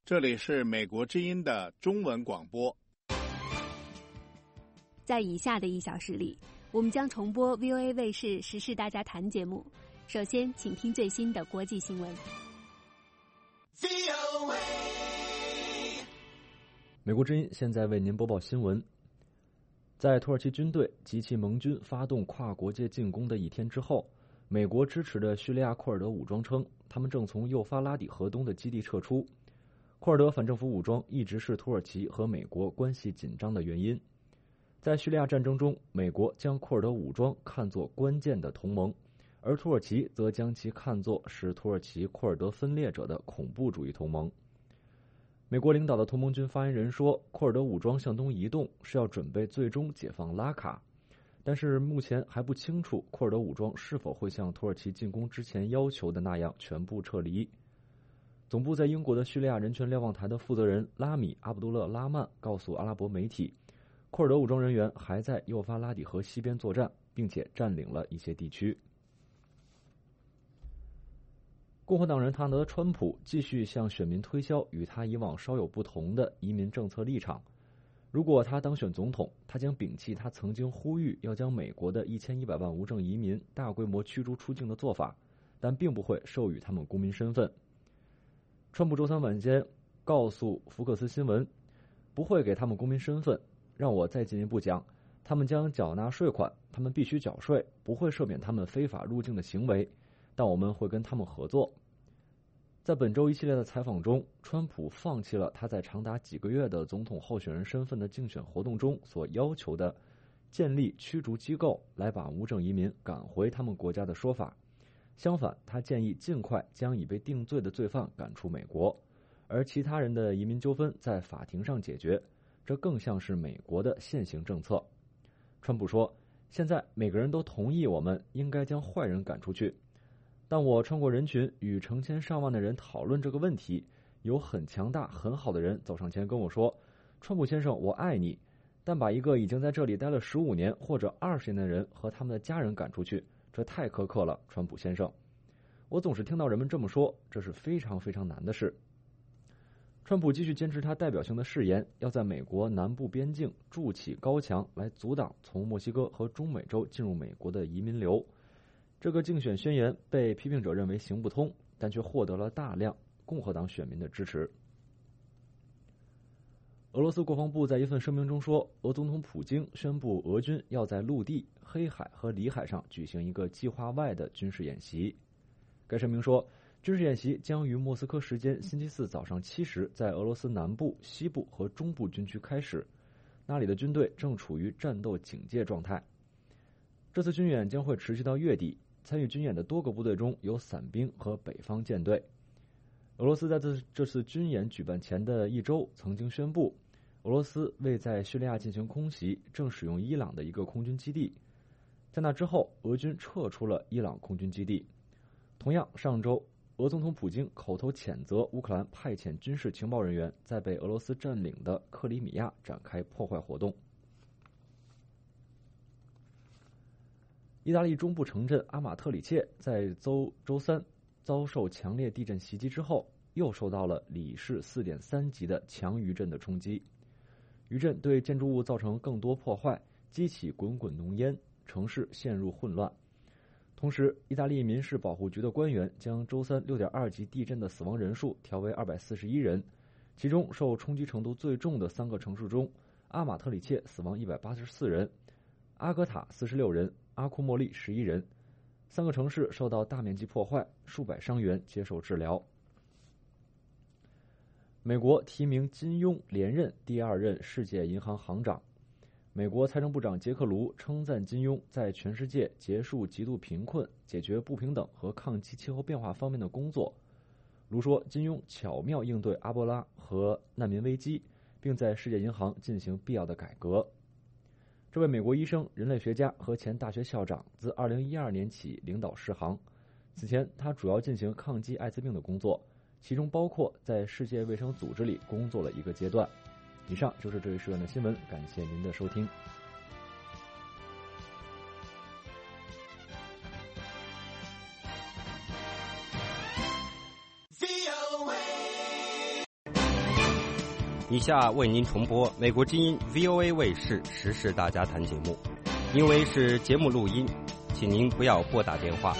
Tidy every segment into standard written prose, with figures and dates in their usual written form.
这里是美国之音的中文广播。 在以下的1小时里，我们将重播 VOA 卫视时事大家谈节目。首先请听最新的国际新闻。 美国之音现在为您播报新闻。在土耳其军队及其盟军发动跨国界进攻的1天之后，美国支持的叙利亚库尔德武装称，他们正从幼发拉底河东的基地撤出。库尔德反政府武装一直是土耳其和美国关系紧张的原因。在叙利亚战争中，美国将库尔德武装看作关键的同盟，而土耳其则将其看作是土耳其库尔德分裂者的恐怖主义同盟。美国领导的同盟军发言人说，库尔德武装向东移动是要准备最终解放拉卡，但是目前还不清楚库尔德武装是否会像土耳其进攻之前要求的那样全部撤离。总部在英国的叙利亚人权瞭望台的负责人拉米·阿卜杜勒拉曼告诉阿拉伯媒体，库尔德武装人员还在幼发拉底河西边作战，并且占领了一些地区。共和党人唐德·川普继续向选民推销与他以往稍有不同的移民政策立场。如果他当选总统，他将摒弃他曾经呼吁要将美国的1100万无证移民大规模驱逐出境的做法，但并不会授予他们公民身份。川普周三晚间告诉福克斯新闻，不会给他们公民身份，让我再进一步讲，他们将缴纳税款，他们必须缴税，不会赦免他们非法入境的行为，但我们会跟他们合作。在本周一系列的采访中，川普放弃了他在长达几个月的总统候选人身份的竞选活动中所要求的建立驱逐机构来把无证移民赶回他们国家的说法。相反，他建议尽快将已被定罪的罪犯赶出美国，而其他人的移民纠纷在法庭上解决，这更像是美国的现行政策。川普说，现在每个人都同意我们应该将坏人赶出去，但我穿过人群与成千上万的人讨论这个问题，有很强大很好的人走上前跟我说，川普先生，我爱你，但把一个已经在这里待了15年或者20年的人和他们的家人赶出去，这太苛刻了，川普先生。我总是听到人们这么说，这是非常非常难的事。川普继续坚持他代表性的誓言，要在美国南部边境筑起高墙来阻挡从墨西哥和中美洲进入美国的移民流。这个竞选宣言被批评者认为行不通，但却获得了大量共和党选民的支持。俄罗斯国防部在一份声明中说，俄总统普京宣布俄军要在陆地、黑海和里海上举行一个计划外的军事演习。该声明说，军事演习将于莫斯科时间星期四早上7时在俄罗斯南部、西部和中部军区开始，那里的军队正处于战斗警戒状态。这次军演将会持续到月底，参与军演的多个部队中有伞兵和北方舰队。俄罗斯在这次军演举办前的1周曾经宣布，俄罗斯为在叙利亚进行空袭正使用伊朗的一个空军基地。在那之后，俄军撤出了伊朗空军基地。同样，上周俄总统普京口头谴责乌克兰派遣军事情报人员在被俄罗斯占领的克里米亚展开破坏活动。意大利中部城镇阿马特里切在周三遭受强烈地震袭击之后，又受到了里氏4.3级的强余震的冲击。余震对建筑物造成更多破坏，激起滚滚浓烟，城市陷入混乱。同时，意大利民事保护局的官员将周三6.2级地震的死亡人数调为241人，其中受冲击程度最重的3个城市中，阿马特里切死亡184人，阿戈塔46人，阿库莫利11人。3个城市受到大面积破坏，数百伤员接受治疗。美国提名金庸连任第2任世界银行行长。美国财政部长杰克卢称赞金庸在全世界结束极度贫困、解决不平等和抗击气候变化方面的工作。卢说，金庸巧妙应对阿波拉和难民危机，并在世界银行进行必要的改革。这位美国医生、人类学家和前大学校长自2012年起领导世行。此前，他主要进行抗击艾滋病的工作，其中包括在世界卫生组织里工作了一个阶段。以上就是这一时段的新闻，感谢您的收听。 以下为您重播美国之音 VOA 卫视时事大家谈节目，因为是节目录音，请您不要拨打电话。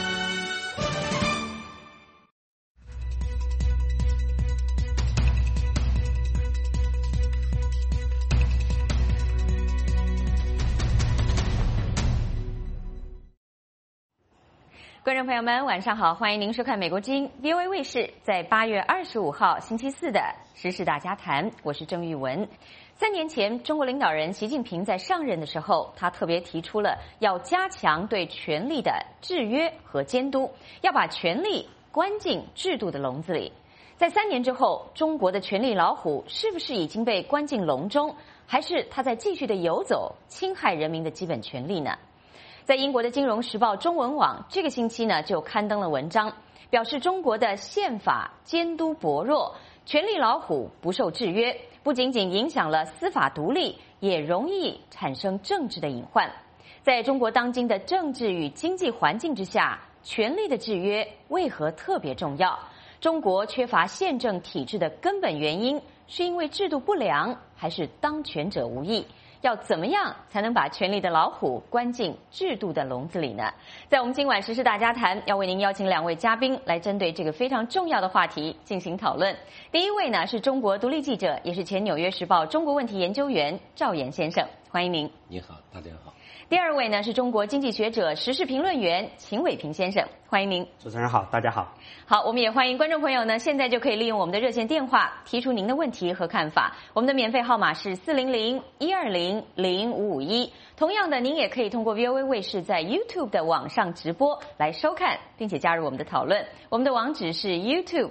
观众朋友们，晚上好！欢迎您收看美国之音 VOA 卫视在8月25号星期四的时事大家谈，我是郑玉文。3年前，中国领导人习近平在上任的时候，他特别提出了要加强对权力的制约和监督，要把权力关进制度的笼子里。在3年之后，中国的权力老虎是不是已经被关进笼中，还是他在继续的游走，侵害人民的基本权利呢？在英国的《金融时报》中文网这个星期呢，就刊登了文章，表示中国的宪法监督薄弱，权力老虎不受制约，不仅仅影响了司法独立，也容易产生政治的隐患。在中国当今的政治与经济环境之下，权力的制约为何特别重要？中国缺乏宪政体制的根本原因，是因为制度不良，还是当权者无意？要怎么样才能把权力的老虎关进制度的笼子里呢？在我们今晚时事大家谈，要为您邀请2位嘉宾来针对这个非常重要的话题进行讨论。第一位呢是中国独立记者，也是前《纽约时报》中国问题研究员赵岩先生，欢迎您。 你好，大家好。 第二位呢是中国经济学者、时事评论员秦伟平先生，欢迎您。 主持人好，大家好。 好，我们也欢迎观众朋友呢，现在就可以利用我们的热线电话提出您的问题和看法。我们的免费号码是400-120-0551。同样的，您也可以通过 VOA 卫视在 YouTube 的网上直播来收看，并且加入我们的讨论。我们的网址是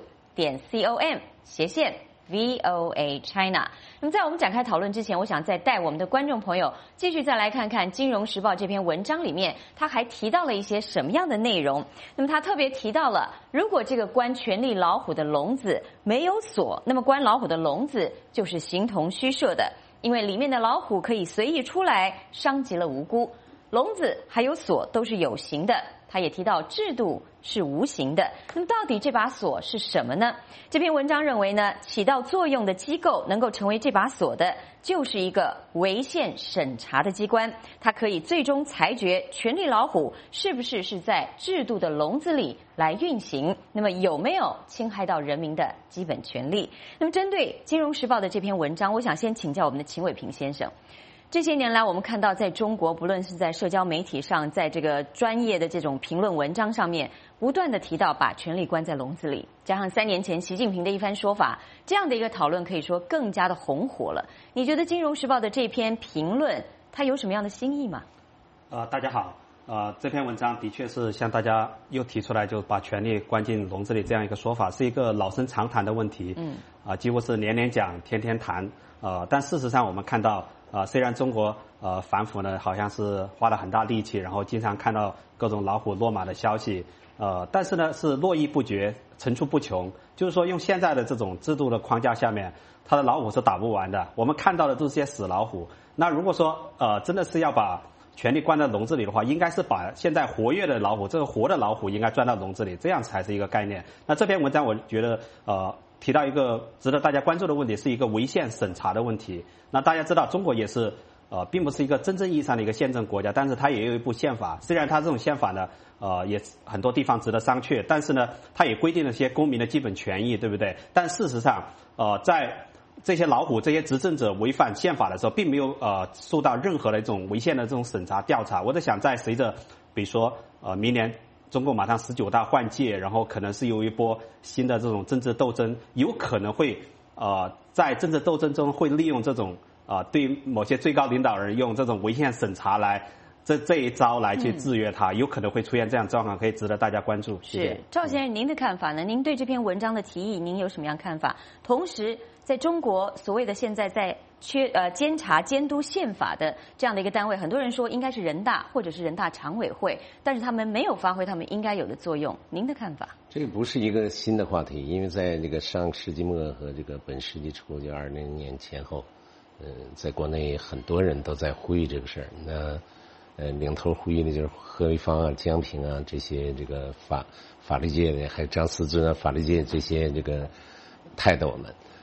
youtube.com/VOA China。那么在我们展开讨论之前，我想再带我们的观众朋友继续再来看看《金融时报》这篇文章里面，他还提到了一些什么样的内容。那么他特别提到了，如果这个关权力老虎的笼子没有锁，那么关老虎的笼子就是形同虚设的，因为里面的老虎可以随意出来，伤及了无辜。笼子还有锁都是有形的，他也提到制度是无形的。那么到底这把锁是什么呢？这篇文章认为呢，起到作用的机构能够成为这把锁的，就是一个违宪审查的机关，它可以最终裁决权力老虎是不是在制度的笼子里来运行，那么有没有侵害到人民的基本权利。那么针对《金融时报》的这篇文章，我想先请教我们的秦伟平先生。这些年来，我们看到在中国，不论是在社交媒体上，在这个专业的这种评论文章上面，不断的提到把权力关在笼子里，加上3年前习近平的一番说法，这样的一个讨论可以说更加的红火了。你觉得《金融时报》的这篇评论，它有什么样的新意吗？ 大家好。这篇文章的确是向大家又提出来，就把权力关进笼子里这样一个说法，是一个老生常谈的问题。几乎是年年讲，天天谈。但事实上我们看到，虽然中国反腐呢好像是花了很大力气，然后经常看到各种老虎落马的消息，但是呢是络绎不绝，层出不穷。就是说用现在的这种制度的框架下面，它的老虎是打不完的。我们看到的都是些死老虎。那如果说真的是要把权力关在笼子里的话，应该是把现在活跃的老虎，这个活的老虎应该钻到笼子里，这样才是一个概念。那这篇文章我觉得提到一个值得大家关注的问题，是一个违宪审查的问题。那大家知道中国也是并不是一个真正意义上的一个宪政国家，但是它也有一部宪法。虽然它这种宪法呢也很多地方值得商榷，但是呢它也规定了些公民的基本权益，对不对？但事实上在这些老虎、这些执政者违反宪法的时候，并没有受到任何的这种违宪的这种审查调查。我在想，在随着比如说明年中共马上19大换届，然后可能是有一波新的这种政治斗争，有可能会在政治斗争中会利用这种对某些最高领导人用这种违宪审查来这一招来去制约他，有可能会出现这样状况，可以值得大家关注。谢谢。 是赵先生，您的看法呢？您对这篇文章的提议，您有什么样看法？同时，在中国所谓的现在在监察监督宪法的这样的一个单位，很多人说应该是人大或者是人大常委会，但是他们没有发挥他们应该有的作用。您的看法？ 这个不是一个新的话题，因为在这个上世纪末和这个本世纪初，就20年前后，在国内很多人都在呼吁这个事儿。那领头呼吁的就是何卫方啊、江平啊这些这个法律界的，还有张思尊啊法律界这些这个泰斗们。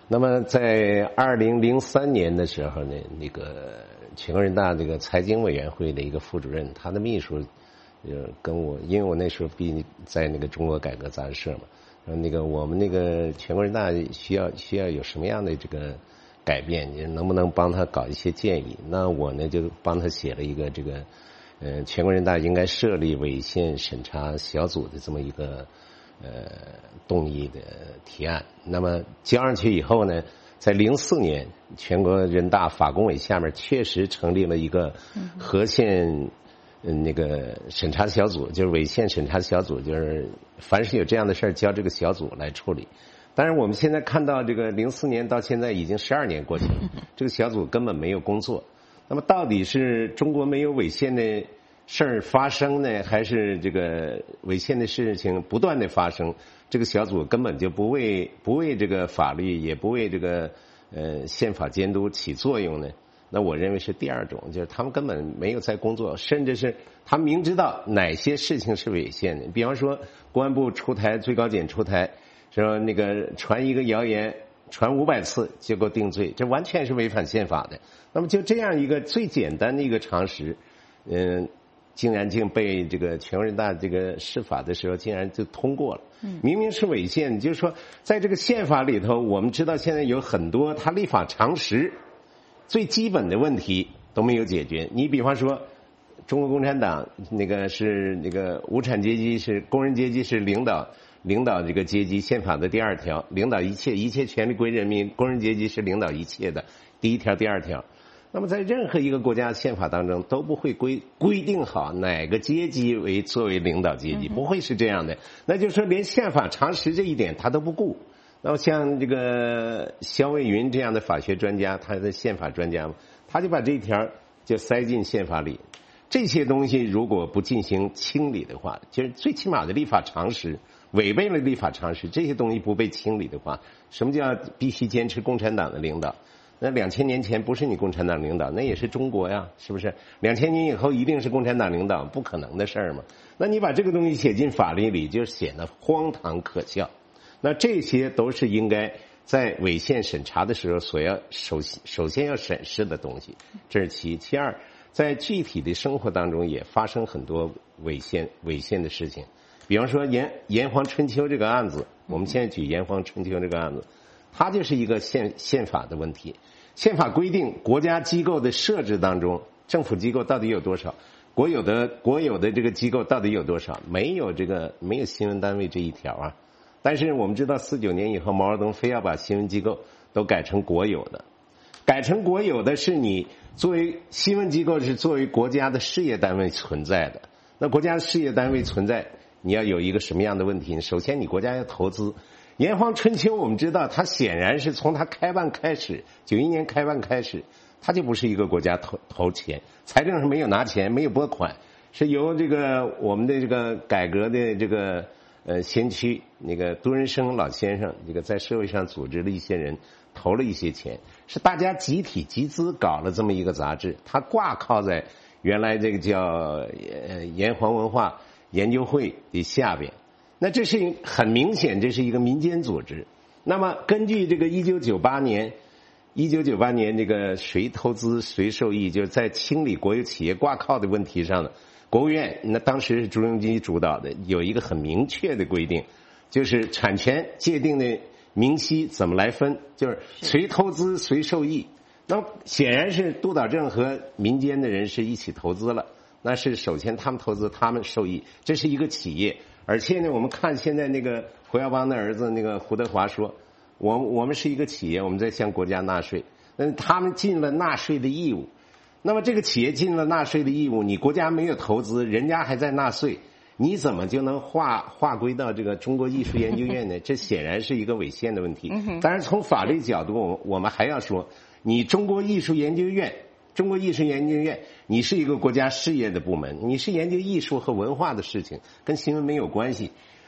那么在2003年的时候呢，那个全国人大这个财经委员会的一个副主任，他的秘书跟我，因为我那时候在那个中国改革杂志社嘛，那个我们那个全国人大需要有什么样的这个改变，你能不能帮他搞一些建议？那我呢就帮他写了一个这个全国人大应该设立违宪审查小组的这么一个动议的提案。那么交上去以后呢，在04年全国人大法工委下面确实成立了一个合宪那个审查小组，就是违宪审查小组，就是凡是有这样的事儿交这个小组来处理。但是我们现在看到这个04年到现在已经12年过去了，这个小组根本没有工作。那么到底是中国没有违宪的事儿发生呢，还是这个违宪的事情不断的发生？这个小组根本就不为这个法律，也不为这个宪法监督起作用呢？那我认为是第二种，就是他们根本没有在工作，甚至是他们明知道哪些事情是违宪的。比方说公安部出台，最高检出台，说那个传一个谣言传500次就够定罪，这完全是违反宪法的。那么就这样一个最简单的一个常识，竟然被这个全国人大这个释法的时候竟然就通过了。明明是违宪，就是说在这个宪法里头，我们知道现在有很多它立法常识最基本的问题都没有解决。你比方说中国共产党那个是那个无产阶级是工人阶级是领导这个阶级，宪法的第2条，领导一切权利归人民，工人阶级是领导一切的第1条第2条。那么在任何一个国家宪法当中都不会规定好哪个阶级作为领导阶级，不会是这样的。那就是说连宪法常识这一点他都不顾。那么像这个肖卫云这样的法学专家，他的宪法专家，他就把这一条就塞进宪法里。这些东西如果不进行清理的话，就是最起码的立法常识违背了立法常识，这些东西不被清理的话，什么叫必须坚持共产党的领导？那2000年前不是你共产党领导，那也是中国呀，是不是？2000年以后一定是共产党领导，不可能的事儿嘛。那你把这个东西写进法律里，就显得荒唐可笑。那这些都是应该在违宪审查的时候首先要审视的东西，这是其一。其二，在具体的生活当中也发生很多违宪的事情。比方说炎黄春秋这个案子，我们现在举炎黄春秋这个案子，它就是一个宪法的问题。宪法规定国家机构的设置当中，政府机构到底有多少，国有的这个机构到底有多少，没有新闻单位这一条啊。但是我们知道49年以后，毛泽东非要把新闻机构都改成国有的，是你作为新闻机构是作为国家的事业单位存在的。那国家的事业单位存在，你要有一个什么样的问题？首先你国家要投资。炎黄春秋我们知道，它显然是从它开办开始，91年开办开始，它就不是一个国家投钱，财政上没有拿钱，没有拨款，是由这个我们的这个改革的这个先驱那个杜润生老先生，这个在社会上组织了一些人投了一些钱，是大家集体集资搞了这么一个杂志，它挂靠在原来这个叫炎黄文化研究会的下边。那这是很明显，这是一个民间组织。那么根据这个1998年这个谁投资谁受益，就是在清理国有企业挂靠的问题上呢，国务院那当时是朱镕基主导的，有一个很明确的规定，就是产权界定的明晰怎么来分，就是谁投资谁受益。那么显然是督导政和民间的人士一起投资了，那是首先他们投资他们受益，这是一个企业。而且呢，我们看现在那个胡耀邦的儿子那个胡德华说，我们是一个企业，我们在向国家纳税，他们尽了纳税的义务。那么这个企业尽了纳税的义务，你国家没有投资，人家还在纳税，你怎么就能划归到这个中国艺术研究院呢？这显然是一个违宪的问题。当然从法律角度，我们还要说，你中国艺术研究院，你是一个国家事业的部门，你是研究艺术和文化的事情，跟新闻没有关系。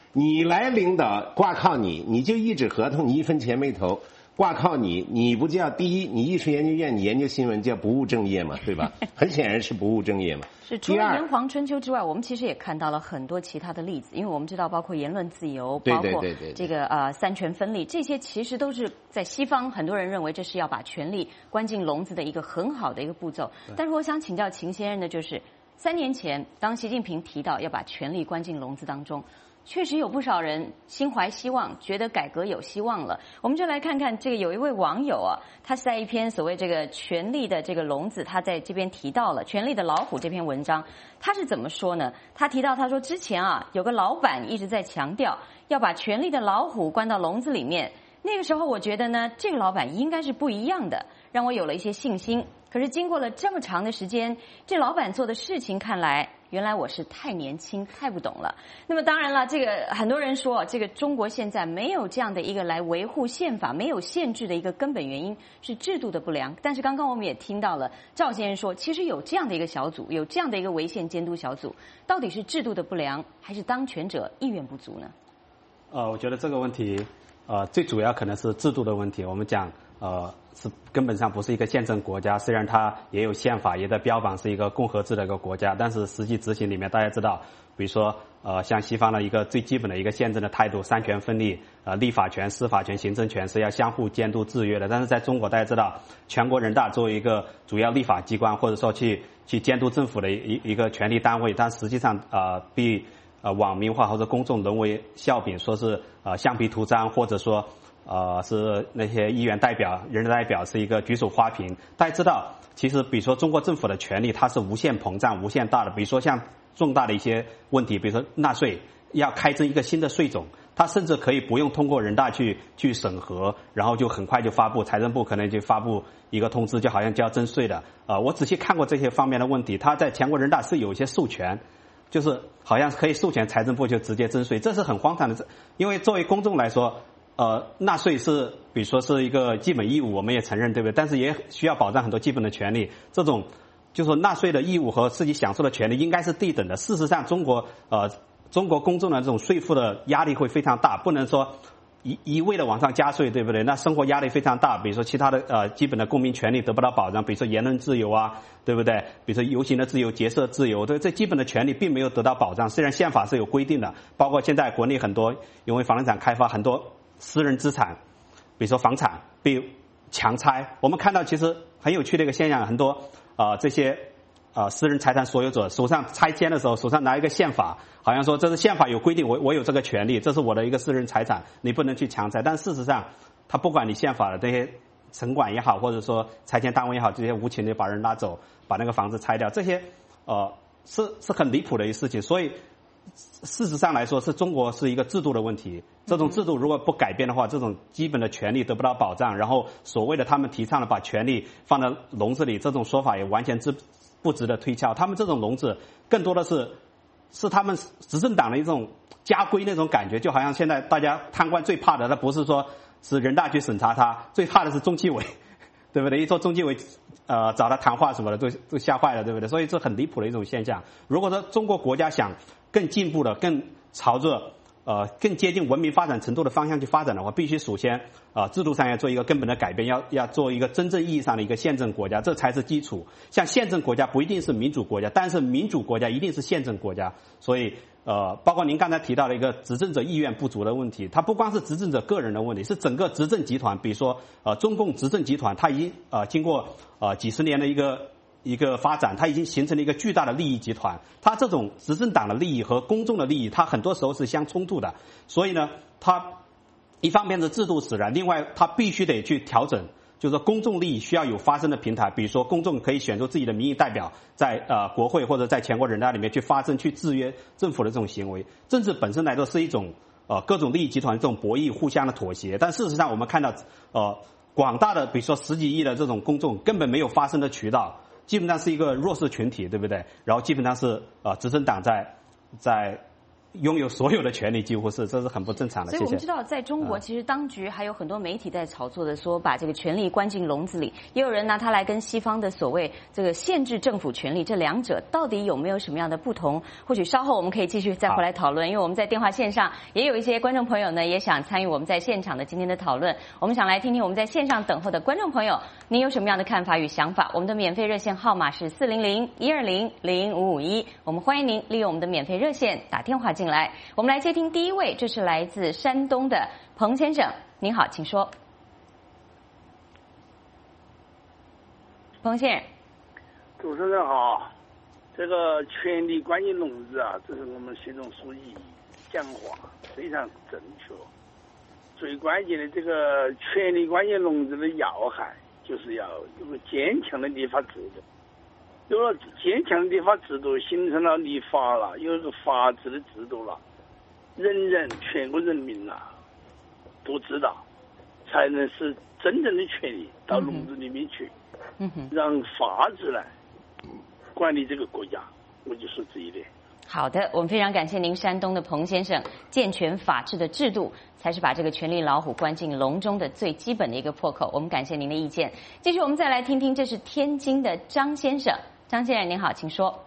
你来领导挂靠你，你就一纸合同，你1分钱没投。挂靠你，你不叫第一，你艺术研究院你研究新闻叫不务正业嘛，对吧？很显然是不务正业嘛。 是除了炎黄春秋之外，我们其实也看到了很多其他的例子，因为我们知道包括言论自由，包括这个三权分立，这些其实都是在西方很多人认为这是要把权力关进笼子的一个很好的一个步骤。但是我想请教秦先生的就是，3年前当习近平提到要把权力关进笼子当中，确实有不少人心怀希望，觉得改革有希望了。我们就来看看这个有一位网友啊，他是在一篇所谓这个权力的这个笼子，他在这边提到了《权力的老虎》这篇文章，他是怎么说呢？他提到他说之前啊有个老板一直在强调要把权力的老虎关到笼子里面，那个时候我觉得呢这个老板应该是不一样的，让我有了一些信心。可是经过了这么长的时间，这老板做的事情看来，原来我是太年轻，太不懂了。那么当然了，这个很多人说，这个中国现在没有这样的一个来维护宪法、没有限制的一个根本原因是制度的不良。但是刚刚我们也听到了赵先生说，其实有这样的一个小组，有这样的一个违宪监督小组，到底是制度的不良，还是当权者意愿不足呢？ 我觉得这个问题，最主要可能是制度的问题。我们讲，是根本上不是一个宪政国家，虽然它也有宪法，也在标榜是一个共和制的一个国家，但是实际执行里面，大家知道，比如说，像西方的一个最基本的一个宪政的态度，三权分立，立法权、司法权、行政权是要相互监督制约的。但是在中国，大家知道，全国人大作为一个主要立法机关，或者说去监督政府的一个权力单位，但实际上被网民化或者公众沦为笑柄，说是橡皮图章，或者说是那些议员代表、人大代表是一个举手花瓶。大家知道，其实比如说中国政府的权力它是无限膨胀、无限大的。比如说像重大的一些问题，比如说纳税，要开征一个新的税种，它甚至可以不用通过人大去审核，然后就很快就发布，财政部可能就发布一个通知，就好像就要征税的。我仔细看过这些方面的问题，它在全国人大是有一些授权。就是好像可以授权财政部就直接征税，这是很荒唐的。因为作为公众来说，纳税是比如说是一个基本义务，我们也承认，对不对？但是也需要保障很多基本的权利。这种就是说纳税的义务和自己享受的权利应该是对等的。事实上，中国公众的这种税负的压力会非常大，不能说一味的往上加税，对不对？那生活压力非常大，比如说其他的基本的公民权利得不到保障，比如说言论自由啊，对不对？比如说游行的自由、结社自由，对，这基本的权利并没有得到保障。虽然宪法是有规定的，包括现在国内很多因为房地产开发，很多私人资产，比如说房产被强拆。我们看到其实很有趣的一个现象，很多这些私人财产所有者手上拆迁的时候，手上拿一个宪法，好像说这是宪法有规定，我有这个权利，这是我的一个私人财产，你不能去强拆。但事实上，他不管你宪法的这些城管也好，或者说拆迁单位也好，这些无情的把人拉走，把那个房子拆掉，这些是很离谱的一个事情。所以事实上来说，是中国是一个制度的问题。这种制度如果不改变的话，这种基本的权利得不到保障，然后所谓的他们提倡的把权力放在笼子里，这种说法也完全不值得推敲。他们这种笼子更多的是他们执政党的一种家规那种感觉，就好像现在大家贪官最怕的，他不是说是人大去审查他，最怕的是中纪委，对不对？一说中纪委找他谈话什么的都吓坏了，对不对？所以这很离谱的一种现象。如果说中国国家想更进步的、更朝着更接近文明发展程度的方向去发展的话，必须首先制度上要做一个根本的改变，要做一个真正意义上的一个宪政国家，这才是基础。像宪政国家不一定是民主国家，但是民主国家一定是宪政国家。所以包括您刚才提到的一个执政者意愿不足的问题，它不光是执政者个人的问题，是整个执政集团。比如说中共执政集团，它已经经过几十年的一个发展，它已经形成了一个巨大的利益集团。它这种执政党的利益和公众的利益，它很多时候是相冲突的。所以呢，它一方面是制度使然，另外它必须得去调整，就是说公众利益需要有发声的平台。比如说公众可以选出自己的民意代表，在国会或者在全国人大里面去发声，去制约政府的这种行为。政治本身来说是一种各种利益集团这种博弈互相的妥协，但事实上我们看到广大的比如说10几亿的这种公众根本没有发声的渠道，基本上是一个弱势群体，对不对？然后基本上是执政党在拥有所有的权利，几乎是，这是很不正常的。 所以我们知道，在中国，其实当局还有很多媒体在炒作的说，把这个权力关进笼子里，也有人拿它来跟西方的所谓这个限制政府权力，这两者到底有没有什么样的不同？或许稍后我们可以继续再回来讨论，因为我们在电话线上也有一些观众朋友呢，也想参与我们在现场的今天的讨论。我们想来听听我们在线上等候的观众朋友，您有什么样的看法与想法？我们的免费热线号码是400-120-0551，我们欢迎您利用我们的免费热线打电话进来。我们来接听第一位，这是来自山东的彭先生，您好，请说。彭先生， 主持人好，这个权力关进笼子啊，这是我们习总书记讲话非常正确。最关键的这个权力关进笼子的要害，就是要有个坚强的立法制度。有了坚强的立法制度，形成了立法了，有一个法治的制度了，全国人民都知道，才能使真正的权力到笼子里面去，让法治来管理这个国家。我就说这一点。 好的，我们非常感谢您，山东的彭先生。健全法治的制度，才是把这个权力老虎关进笼中的最基本的一个破口。我们感谢您的意见。继续，我们再来听听，这是天津的张先生。张先生您好，请说。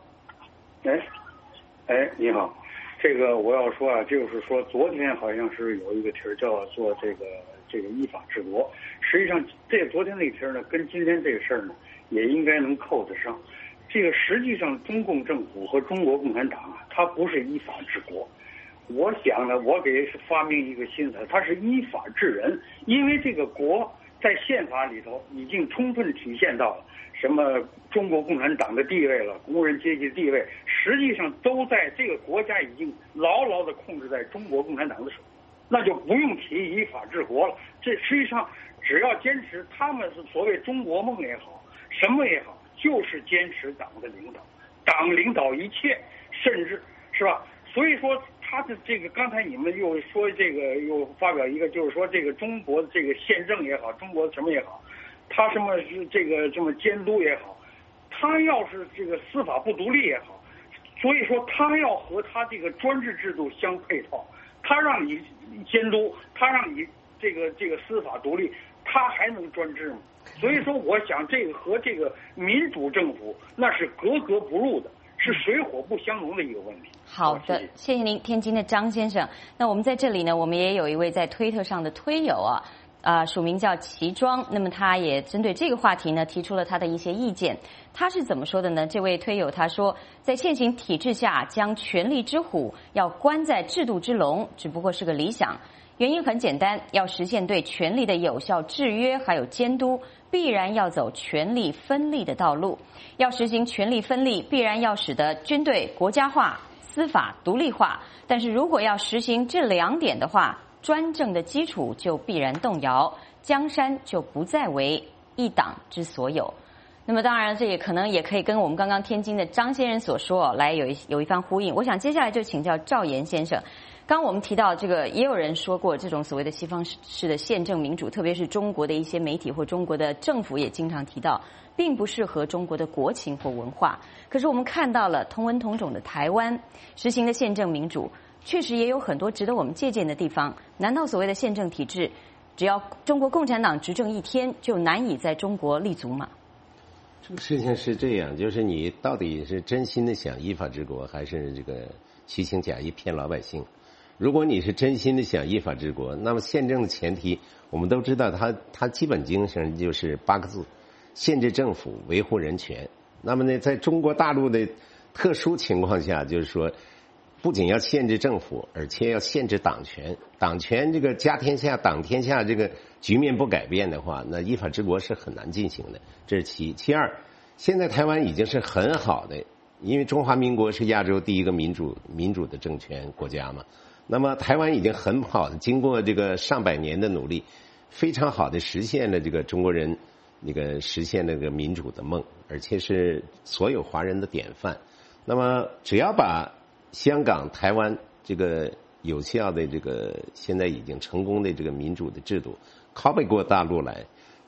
你好，这个我要说啊，就是说昨天好像是有一个题儿叫做这个依法治国，实际上这昨天那个题儿呢，跟今天这个事儿呢，也应该能扣得上。这个实际上中共政府和中国共产党啊，它不是依法治国。我想呢，我给发明一个新词，它是依法治人，因为这个国在宪法里头已经充分体现到了什么中国共产党的地位了，工人阶级的地位，实际上都在这个国家已经牢牢的控制在中国共产党的手，那就不用提依法治国了。这实际上只要坚持他们是所谓中国梦也好，什么也好，就是坚持党的领导，党领导一切，甚至是吧？所以说他的这个刚才你们又说这个又发表一个，就是说这个中国的这个宪政也好，中国的什么也好，他什么这个这么监督也好，他要是这个司法不独立也好，所以说他要和他这个专制制度相配套，他让你监督，他让你这个司法独立，他还能专制吗？所以说我想这个和这个民主政府那是格格不入的，是水火不相容的一个问题。 好的，谢谢您，天津的张先生。那我们在这里呢，我们也有一位在推特上的推友署名叫齐庄，那么他也针对这个话题呢提出了他的一些意见。他是怎么说的呢？这位推友他说，在现行体制下，将权力之虎要关在制度之笼，只不过是个理想。原因很简单，要实现对权力的有效制约还有监督，必然要走权力分立的道路。要实行权力分立，必然要使得军队国家化、司法独立化。但是如果要实行这两点的话，专政的基础就必然动摇，江山就不再为一党之所有。那么当然，这也可能也可以跟我们刚刚天津的张先生所说来有一番呼应。我想接下来就请教赵岩先生。刚我们提到这个，也有人说过这种所谓的西方式的宪政民主，特别是中国的一些媒体或中国的政府也经常提到，并不适合中国的国情或文化。可是我们看到了同文同种的台湾实行的宪政民主，确实也有很多值得我们借鉴的地方。难道所谓的宪政体制，只要中国共产党执政一天，就难以在中国立足吗？ 这个事情是这样，就是你到底是真心的想依法治国，还是这个虚情假意骗老百姓？如果你是真心的想依法治国，那么宪政的前提我们都知道，它基本精神就是8个字：限制政府，维护人权。那么呢，在中国大陆的特殊情况下，就是说不仅要限制政府，而且要限制党权。党权这个家天下党天下这个局面不改变的话，那依法治国是很难进行的。这是其一。其二，现在台湾已经是很好的，因为中华民国是亚洲第一个民主的政权国家嘛。那么台湾已经很好的经过这个上百年的努力，非常好的实现了这个中国人实现那个民主的梦，而且是所有华人的典范。那么只要把香港、台湾这个有效的这个现在已经成功的这个民主的制度拷贝过大陆来，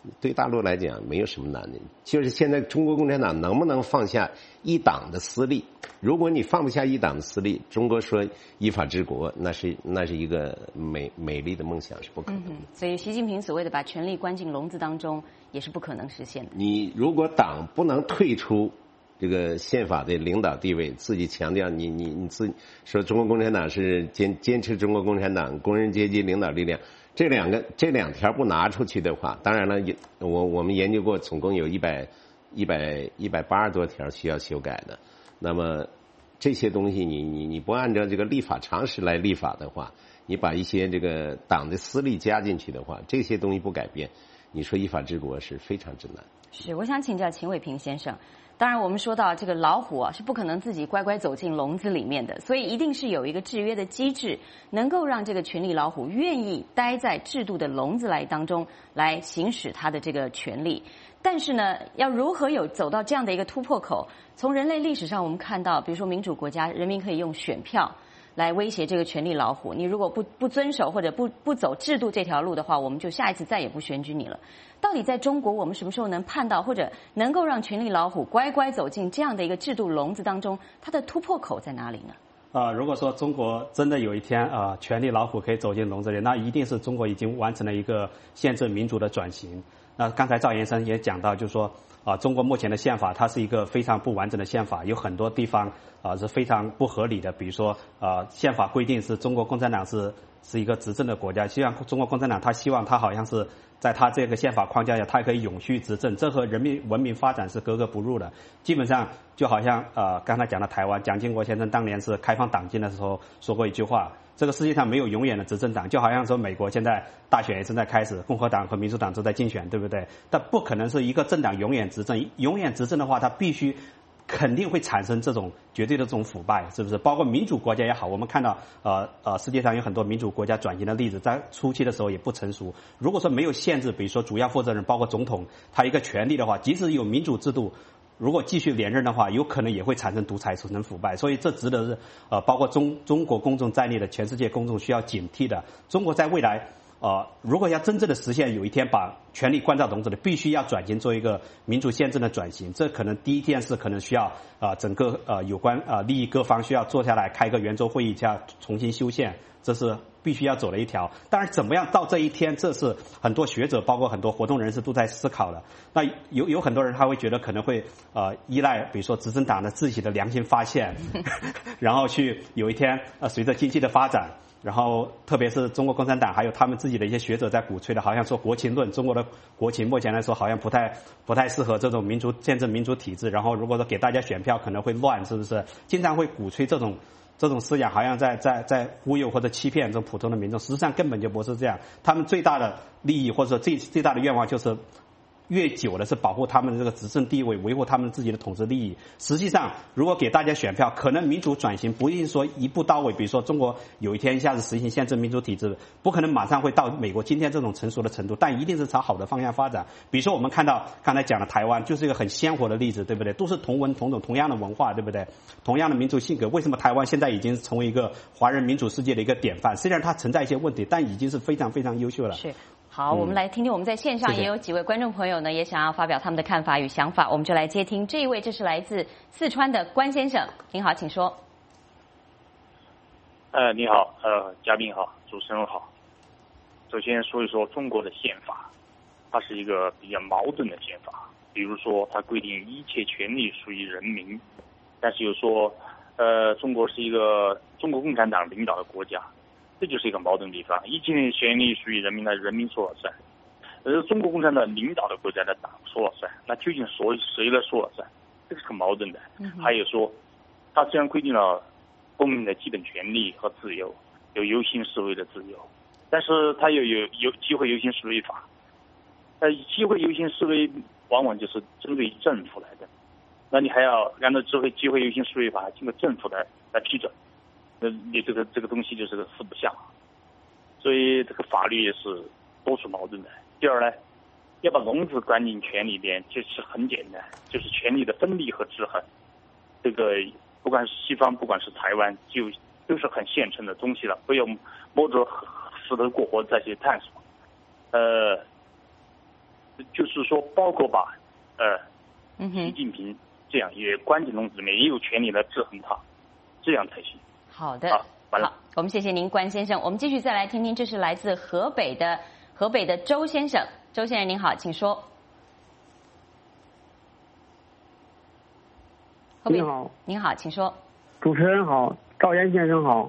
对大陆来讲没有什么难的，就是现在中国共产党能不能放下一党的私利？如果你放不下一党的私利，中国说依法治国，那是一个美丽的梦想，是不可能的。 所以习近平所谓的把权力关进笼子当中，也是不可能实现的。 你如果党不能退出这个宪法的领导地位，自己强调你自己说中国共产党是坚持中国共产党工人阶级领导力量。这两条不拿出去的话，当然了，我们研究过，总共有180多条需要修改的。那么这些东西你不按照这个立法常识来立法的话，你把一些这个党的私利加进去的话，这些东西不改变，你说依法治国是非常之难。 是，我想请教秦伟平先生。当然，我们说到这个老虎啊，是不可能自己乖乖走进笼子里面的，所以一定是有一个制约的机制，能够让这个权力老虎愿意待在制度的笼子当中来行使他的这个权利。但是呢，要如何走到这样的一个突破口？从人类历史上我们看到，比如说民主国家，人民可以用选票来威胁这个权力老虎，你如果不遵守或者不走制度这条路的话，我们就下一次再也不选举你了。到底在中国，我们什么时候能盼到或者能够让权力老虎乖乖走进这样的一个制度笼子当中？它的突破口在哪里呢？ 如果说中国真的有一天权力老虎可以走进笼子里，那一定是中国已经完成了一个宪政民主的转型。那刚才赵延生也讲到，就是说中国目前的宪法它是一个非常不完整的宪法，有很多地方是非常不合理的。比如说宪法规定是中国共产党是一个执政的国家，希望中国共产党他希望他好像是在他这个宪法框架下，他可以永续执政，这和人民文明发展是格格不入的。基本上就好像刚才讲的台湾，蒋经国先生当年是开放党禁的时候说过一句话，这个世界上没有永远的执政党，就好像说美国现在大选也正在开始，共和党和民主党都在竞选，对不对？但不可能是一个政党永远执政，永远执政的话，它必须肯定会产生这种绝对的这种腐败，是不是？包括民主国家也好，我们看到世界上有很多民主国家转型的例子，在初期的时候也不成熟。如果说没有限制，比如说主要负责人包括总统，他一个权力的话，即使有民主制度，如果继续连任的话，有可能也会产生独裁，产生腐败。所以这值得是包括中国公众在内的全世界公众需要警惕的。中国在未来如果要真正的实现有一天把权力关到笼子里，必须要转型做一个民主宪政的转型。这可能第一件事可能需要整个有关利益各方需要坐下来开个圆桌会议，加重新修宪，这是必须要走的一条。当然怎么样到这一天，这是很多学者包括很多活动人士都在思考的。那有很多人他会觉得可能会依赖比如说执政党的自己的良心发现然后去有一天随着经济的发展，然后特别是中国共产党还有他们自己的一些学者在鼓吹的，好像说国情论，中国的国情目前来说好像不太适合这种宪政民主体制，然后如果说给大家选票可能会乱，是不是？经常会鼓吹这种思想，好像在忽悠或者欺骗这种普通的民众，实际上根本就不是这样。他们最大的利益或者说最大的愿望就是越久的是保护他们这个执政地位，维护他们自己的统治利益。实际上如果给大家选票，可能民主转型不一定说一步到位，比如说中国有一天一下子实行宪政民主体制，不可能马上会到美国今天这种成熟的程度，但一定是朝好的方向发展。比如说我们看到刚才讲的台湾就是一个很鲜活的例子，对不对？都是同文同种同样的文化，对不对？同样的民族性格，为什么台湾现在已经成为一个华人民主世界的一个典范？虽然它存在一些问题，但已经是非常非常优秀了。 是。好，我们来听听，我们在线上也有几位观众朋友呢，也想要发表他们的看法与想法，我们就来接听这一位，这是来自四川的关先生，您好，请说。 你好，嘉宾好，主持人好。首先说一说中国的宪法，它是一个比较矛盾的宪法。比如说，它规定一切权利属于人民，但是又说，中国是一个中国共产党领导的国家。这就是一个矛盾地方，一切权利属于人民的，人民说了算。中国共产党领导的国家的党说了算，那究竟谁来说了算？这个是很矛盾的。还有说，它虽然规定了公民的基本权利和自由，有游行示威的自由，但是它又有集会游行示威法。集会游行示威往往就是针对政府来的，那你还要按照集会游行示威法经过政府来批准。你这个东西就是个四不像，所以这个法律也是多处矛盾的。第二呢，要把笼子关进权里边，就是很简单，就是权力的分立和制衡。这个不管是西方，不管是台湾，都是很现成的东西了，不用摸着石头过河再去探索。 就是说包括把习近平这样也关进笼子里面，也有权利来制衡他，这样才行。 好的，好，我们谢谢您，关先生。我们继续再来听听，这是来自河北的周先生。周先生您好，请说。 你好， 您好，请说。 主持人好，赵岩先生好。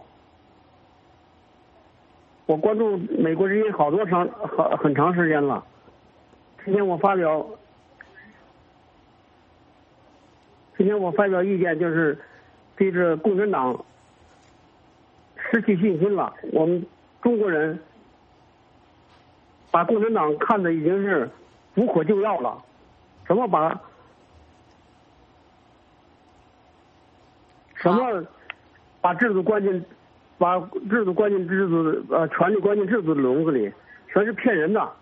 我关注美国之音很长时间了。今天我发表意见，就是对这共产党失去信心了。我们中国人把共产党看的已经是无可救药了。什么把制度关进权力关进制度的笼子里，全是骗人的。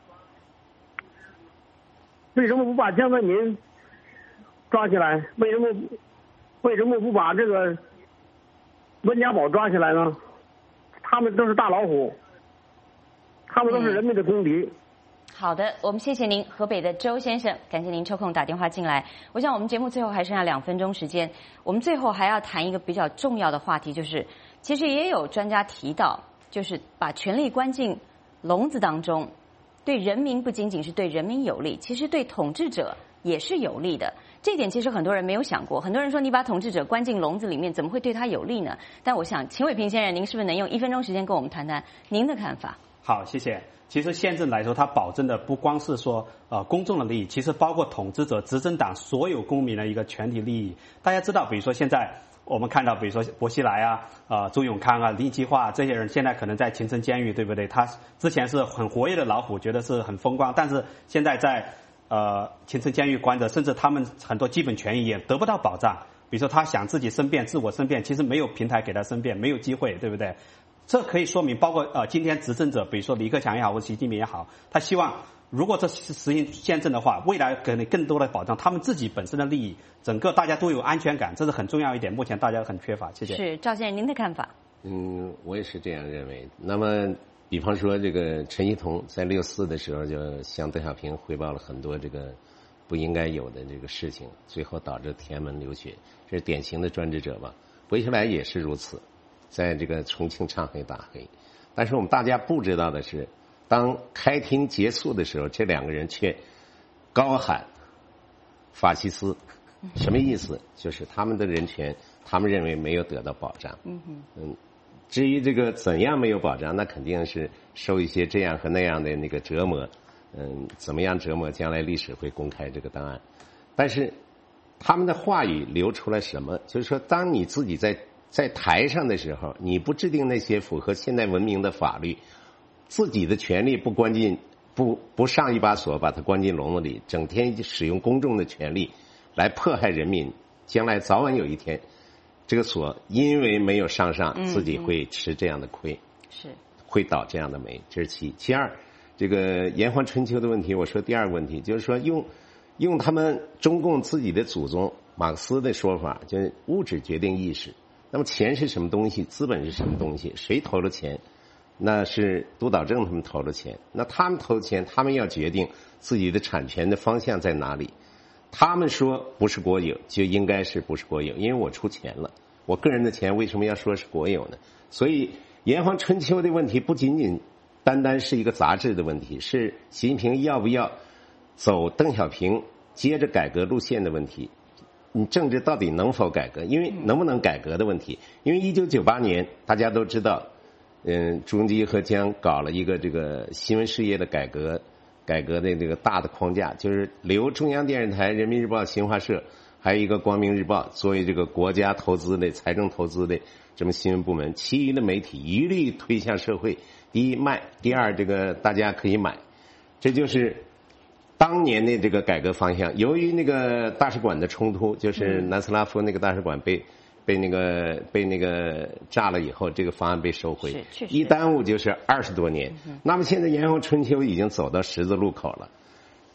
为什么不把江泽民抓起来？为什么不把这个温家宝抓起来呢？他们都是大老虎，他们都是人民的公敌。 好的，我们谢谢您，河北的周先生，感谢您抽空打电话进来。我想我们节目最后还剩下2分钟时间，我们最后还要谈一个比较重要的话题，就是其实也有专家提到，就是把权力关进笼子当中，对人民不仅仅是对人民有利，其实对统治者也是有利的。这点其实很多人没有想过，很多人说你把统治者关进笼子里面，怎么会对他有利呢？但我想秦伟平先生，您是不是能用1分钟时间跟我们谈谈您的看法？ 好，谢谢。其实宪政来说，它保证的不光是说公众的利益，其实包括统治者、执政党所有公民的一个全体利益。大家知道，比如说现在我们看到，比如说薄熙来周永康李计划这些人，现在可能在秦城监狱，对不对？他之前是很活跃的老虎，觉得是很风光，但是现在在秦城监狱关着，甚至他们很多基本权益也得不到保障。比如说他想自己申辩、自我申辩，其实没有平台给他申辩，没有机会，对不对？这可以说明，包括今天执政者，比如说李克强也好，或者习近平也好，他希望如果这实行宪政的话，未来给你更多的保障他们自己本身的利益，整个大家都有安全感，这是很重要一点。目前大家很缺乏。谢谢。 是赵先生，您的看法？ 我也是这样认为。那么，比方说这个陈锡同在6·4的时候就向邓小平汇报了很多这个不应该有的这个事情，最后导致天安门流血，这是典型的专制者吧。薄熙来也是如此。在这个重庆唱黑打黑，但是我们大家不知道的是，当开庭结束的时候，这2个人却高喊法西斯，什么意思？就是他们的人权，他们认为没有得到保障。至于这个怎样没有保障，那肯定是受一些这样和那样的那个折磨。怎么样折磨？将来历史会公开这个档案。但是他们的话语流出来什么？就是说，当你自己在台上的时候，你不制定那些符合现代文明的法律，自己的权利不上一把锁，把它关进笼子里，整天使用公众的权利来迫害人民，将来早晚有一天，这个锁因为没有上，自己会吃这样的亏， 是会倒这样的霉。这是其二，这个炎黄春秋的问题，我说第2个问题就是说用他们中共自己的祖宗马克思的说法，就是物质决定意识。那么钱是什么东西？资本是什么东西？谁投了钱？那是督导政他们投了钱。那他们投钱，他们要决定自己的产权的方向在哪里。他们说不是国有，就应该是不是国有，因为我出钱了，我个人的钱为什么要说是国有呢？所以炎黄春秋的问题不仅仅单单是一个杂志的问题，是习近平要不要走邓小平接着改革路线的问题。你政治到底能否改革？因为能不能改革的问题。因为1998年大家都知道，朱镕基和江搞了一个这个新闻事业的改革的这个大的框架，就是留中央电视台、人民日报、新华社，还有一个光明日报作为这个国家投资的财政投资的这么新闻部门，其余的媒体一律推向社会。第一卖，第二这个大家可以买，这就是当年的这个改革方向。由于那个大使馆的冲突，就是南斯拉夫那个大使馆被那个炸了以后，这个方案被收回，一耽误就是20多年。那么现在炎黄春秋已经走到十字路口了，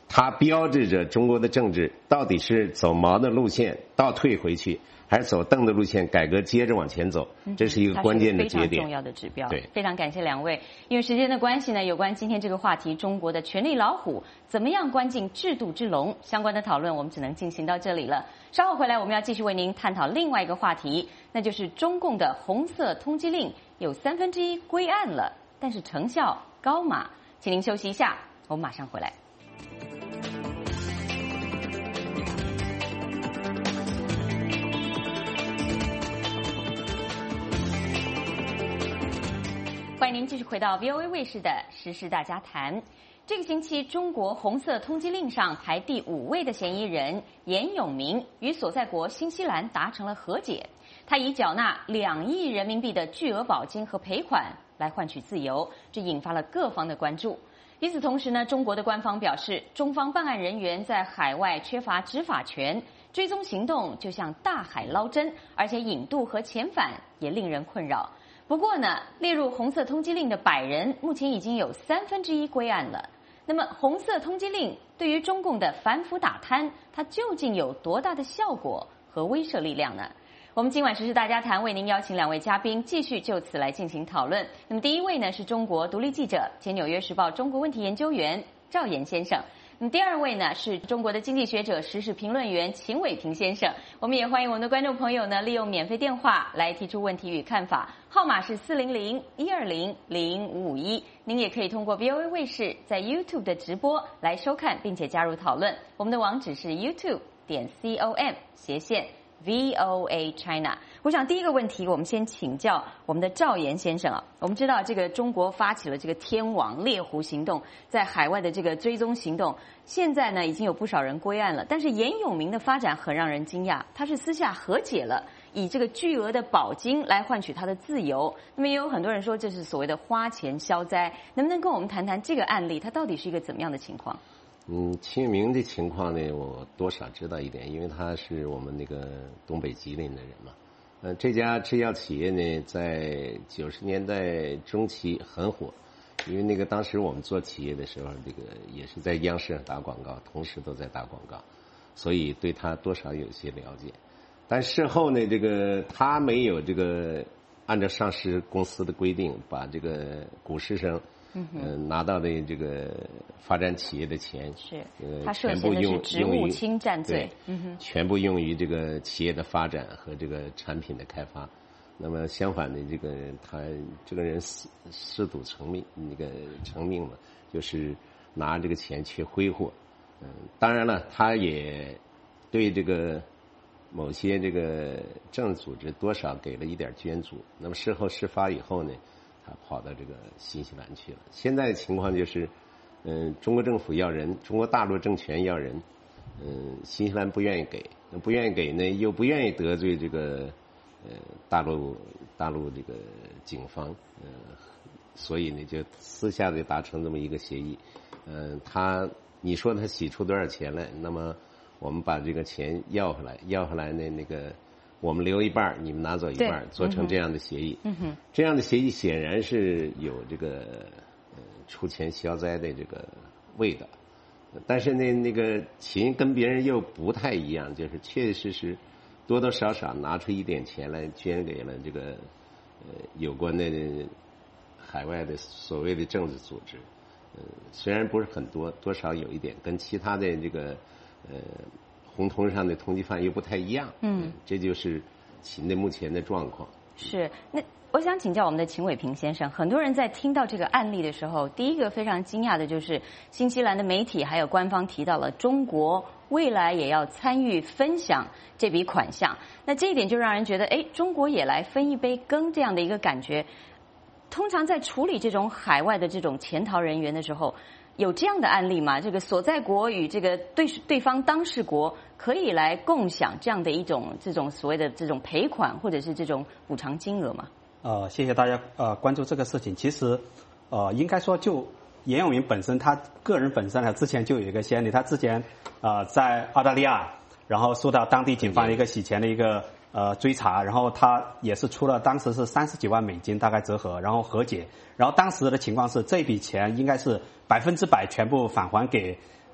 它标志着中国的政治到底是走毛的路线倒退回去，还是走邓的路线改革接着往前走，这是一个关键的节点， 非常重要的指标。 对， 非常感谢两位。因为时间的关系呢，有关今天这个话题，中国的权力老虎怎么样关进制度之笼，相关的讨论我们只能进行到这里了。稍后回来，我们要继续为您探讨另外一个话题，那就是中共的红色通缉令有1/3归案了，但是成效高吗？请您休息一下，我们马上回来。欢迎您继续回到 VOA 卫视的时事大家谈。这个星期，中国红色通缉令上排第5位的嫌疑人严永明与所在国新西兰达成了和解，他以缴纳2亿人民币的巨额保金和赔款来换取自由，这引发了各方的关注。与此同时呢，中国的官方表示，中方办案人员在海外缺乏执法权，追踪行动就像大海捞针，而且引渡和遣返也令人困扰。不过呢，列入红色通缉令的100人，目前已经有1/3归案了。那么，红色通缉令对于中共的反腐打贪，它究竟有多大的效果和威慑力量呢？我们今晚时事大家谈为您邀请2位嘉宾，继续就此来进行讨论。那么，第一位呢是中国独立记者兼《纽约时报》中国问题研究员赵岩先生。那么第2位呢是中国的经济学者、时事评论员秦伟平先生。我们也欢迎我们的观众朋友呢利用免费电话来提出问题与看法，号码是400-120-0551。您也可以通过 VOA 卫视在 YouTube 的直播来收看并且加入讨论。我们的网址是 youtube.com/VOA China。我想第一个问题，我们先请教我们的赵岩先生啊。我们知道这个中国发起了这个天网猎狐行动，在海外的这个追踪行动，现在呢已经有不少人归案了。但是严永明的发展很让人惊讶，他是私下和解了，以这个巨额的保金来换取他的自由。那么也有很多人说这是所谓的花钱消灾，能不能跟我们谈谈这个案例，它到底是一个怎么样的情况？ 秦永明的情况呢，我多少知道一点，因为他是我们那个东北吉林的人嘛。这家制药企业呢，在90年代中期很火，因为那个当时我们做企业的时候，这个也是在央视上打广告，同时都在打广告，所以对他多少有些了解。但事后呢，这个他没有这个按照上市公司的规定，把这个股市上拿到的这个发展企业的钱是，他涉嫌的是职务侵占罪， 全部用于这个企业的发展和这个产品的开发。那么相反的，这个他这个人嗜赌成命，成命嘛，就是拿这个钱去挥霍。当然了，他也对这个某些这个政治组织多少给了一点捐助。那么事后事发以后呢，他跑到这个新西兰去了。现在的情况就是，中国政府要人，中国大陆政权要人，新西兰不愿意给，不愿意给呢，又不愿意得罪这个大陆这个警方，所以呢就私下的达成这么一个协议。你说他洗出多少钱来，那么我们把这个钱要回来呢，那个我们留一半，你们拿走一半，做成这样的协议。这样的协议显然是有这个出钱消灾的这个味道。但是呢，那个秦跟别人又不太一样，就是确确实实多多少少拿出一点钱来捐给了这个有关的海外的所谓的政治组织。虽然不是很多，多少有一点，跟其他的这个红通上的通缉犯又不太一样。这就是秦的目前的状况。 是，那我想请教我们的秦伟平先生，很多人在听到这个案例的时候，第一个非常惊讶的就是新西兰的媒体还有官方提到了中国未来也要参与分享这笔款项，那这一点就让人觉得，中国也来分一杯羹这样的一个感觉。通常在处理这种海外的这种潜逃人员的时候，有这样的案例吗？这个所在国与这个对方当事国可以来共享这样的这种所谓的这种赔款或者是这种补偿金额吗？ 谢谢大家关注这个事情。其实应该说就严永明本身他个人本身呢，之前就有一个先例，他之前在澳大利亚，然后受到当地警方的一个洗钱的一个追查，然后他也是出了当时是30几万美金大概折合，然后和解，然后当时的情况是这笔钱应该是100%全部返还给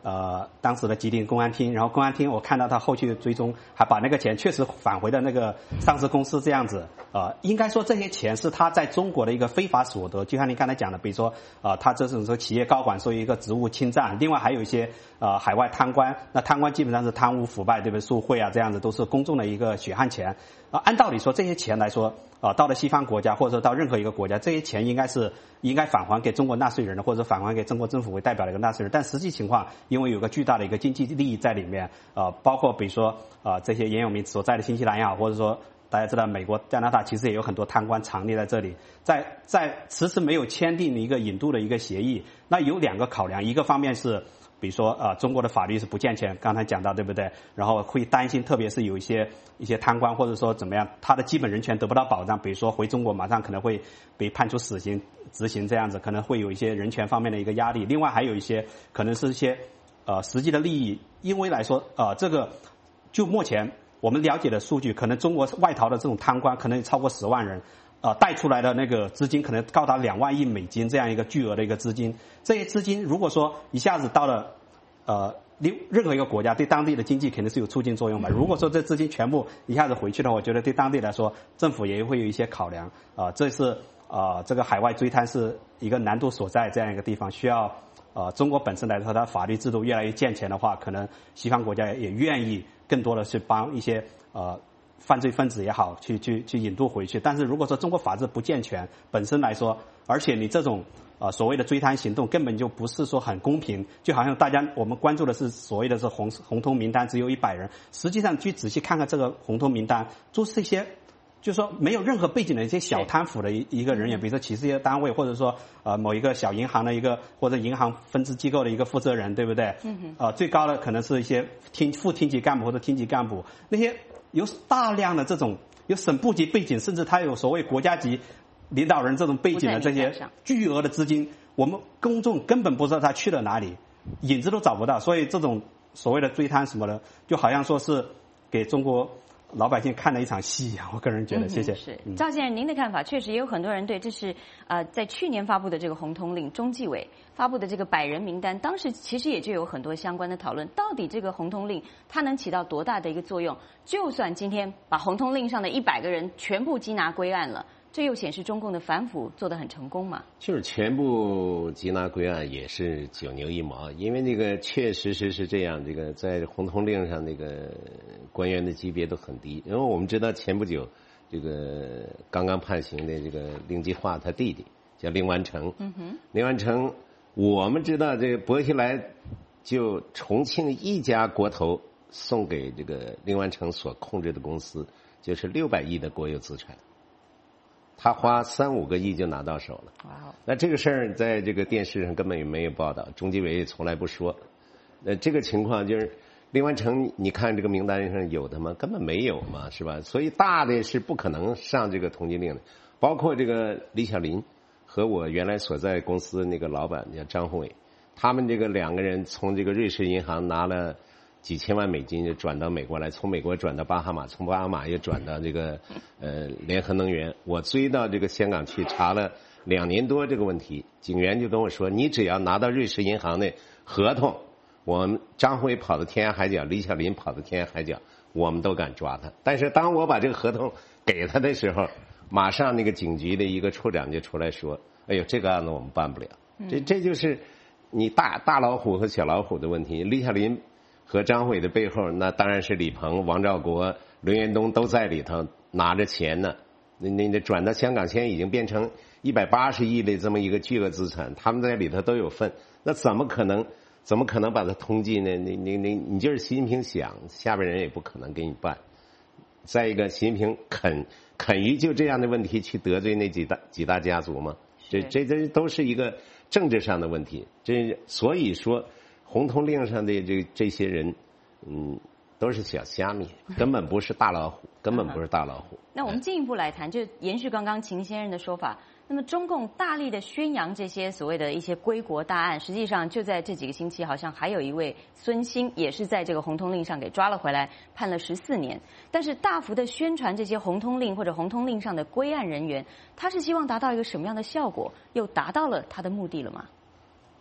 当时的吉林公安厅，然后公安厅我看到他后续的追踪，还把那个钱确实返回的那个上市公司这样子。应该说这些钱是他在中国的一个非法所得，就像您刚才讲的，比如说他这种说企业高管受一个职务侵占，另外还有一些海外贪官，那贪官基本上是贪污腐败，对不对？受贿啊，这样子都是公众的一个血汗钱。按道理说这些钱来说，到了西方国家或者说到任何一个国家，这些钱应该返还给中国纳税人的，或者返还给中国政府为代表的一个纳税人。但实际情况，因为有个巨大的一个经济利益在里面，包括比如说这些严有明所在的新西兰也好，或者说大家知道美国、加拿大其实也有很多贪官藏匿在这里，在迟迟没有签订一个引渡的一个协议，那有2个考量，一个方面是比如说中国的法律是不健全，刚才讲到对不对？然后会担心，特别是有一些贪官或者说怎么样，他的基本人权得不到保障，比如说回中国马上可能会被判处死刑执行这样子，可能会有一些人权方面的一个压力。另外还有一些可能是一些实际的利益，因为来说这个就目前我们了解的数据，可能中国外逃的这种贪官可能超过10万人。带出来的那个资金可能高达2万亿美金这样一个巨额的一个资金，这些资金如果说一下子到了任何一个国家，对当地的经济肯定是有促进作用的。如果说这资金全部一下子回去的话，我觉得对当地来说，政府也会有一些考量。这是这个海外追贪是一个难度所在这样一个地方，需要中国本身来说，它法律制度越来越健全的话，可能西方国家也愿意更多的去帮一些犯罪分子也好，去引渡回去。但是如果说中国法制不健全，本身来说，而且你这种所谓的追贪行动根本就不是说很公平，就好像我们关注的是所谓的是红通名单只有100人，实际上去仔细看看这个红通名单，就是一些就是说没有任何背景的一些小贪腐的一个人员，比如说企事业单位，或者说某一个小银行的一个或者银行分支机构的一个负责人，对不对？最高的可能是一些副厅级干部或者厅级干部，那些有大量的这种有省部级背景，甚至他有所谓国家级领导人这种背景的这些巨额的资金，我们公众根本不知道他去了哪里，影子都找不到。所以这种所谓的追贪什么的，就好像说是给中国老百姓看了一场戏一样，我个人觉得。谢谢。 是赵先生，您的看法确实也有很多人对，这是在去年发布的这个红通令，中纪委发布的这个100人名单，当时其实也就有很多相关的讨论，到底这个红通令它能起到多大的一个作用？就算今天把红通令上的100个人全部缉拿归案了，这又显示中共的反腐做得很成功吗？ 就是全部缉拿归案也是9牛1毛，因为那个确实是这样，这个在红通令上那个官员的级别都很低。因为我们知道前不久这个刚刚判刑的这个令计划他弟弟叫令完成，令完成我们知道这个薄熙来就重庆一家国投送给这个令完成所控制的公司就是600亿的国有资产，他花3-5个亿就拿到手了。那这个事儿在这个电视上根本也没有报道，中纪委也从来不说。这个情况就是令完成，你看这个名单上有的吗？根本没有嘛，是吧？所以大的是不可能上这个通缉令的。包括这个李小林和我原来所在公司那个老板叫张宏伟，他们这个2个人从这个瑞士银行拿了几千万美金就转到美国来，从美国转到巴哈马，从巴哈马又转到这个联合能源。我追到这个香港去查了2年多这个问题，警员就跟我说，你只要拿到瑞士银行的合同，我们张辉跑到天涯海角，李小林跑到天涯海角，我们都敢抓他。但是当我把这个合同给他的时候，马上那个警局的一个处长就出来说，哎呦，这个案子我们办不了。这就是你大老虎和小老虎的问题。李小林和张辉的背后，那当然是李鹏、王兆国、刘延东都在里头拿着钱呢。那转到香港，现在已经变成180亿的这么一个巨额资产，他们在里头都有份。那怎么可能把它通缉呢？你就是习近平想，下边人也不可能给你办。再一个，习近平肯于就这样的问题去得罪那几大家族吗？这都是一个政治上的问题。所以说红通令上的这些人，都是小虾米，根本不是大老虎，根本不是大老虎。 那我们进一步来谈，就延续刚刚秦先生的说法。那么中共大力的宣扬这些所谓的一些归国大案，实际上就在这几个星期，好像还有一位孙兴也是在这个红通令上给抓了回来，判了14年。但是大幅的宣传这些红通令或者红通令上的归案人员，他是希望达到一个什么样的效果？又达到了他的目的了吗？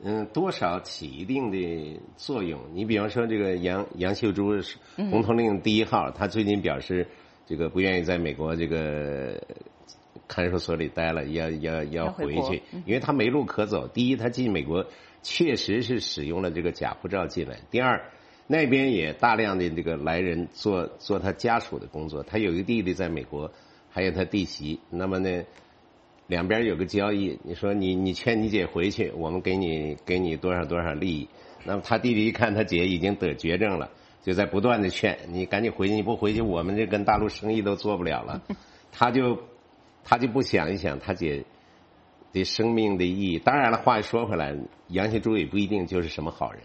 多少起一定的作用。你比方说这个杨秀珠红头令第1号，他最近表示这个不愿意在美国这个看守所里待了，要回去，因为他没路可走。第一，他进美国确实是使用了这个假护照进来；第二，那边也大量的这个来人做他家属的工作。他有一个弟弟在美国，还有他弟媳。那么呢，两边有个交易，你说你劝你姐回去，我们给你多少利益。那么他弟弟一看他姐已经得绝症了，就在不断的劝你赶紧回去，你不回去我们这跟大陆生意都做不了了。他就不想一想他姐的生命的意义。当然了，话又说回来，杨秀珠也不一定就是什么好人。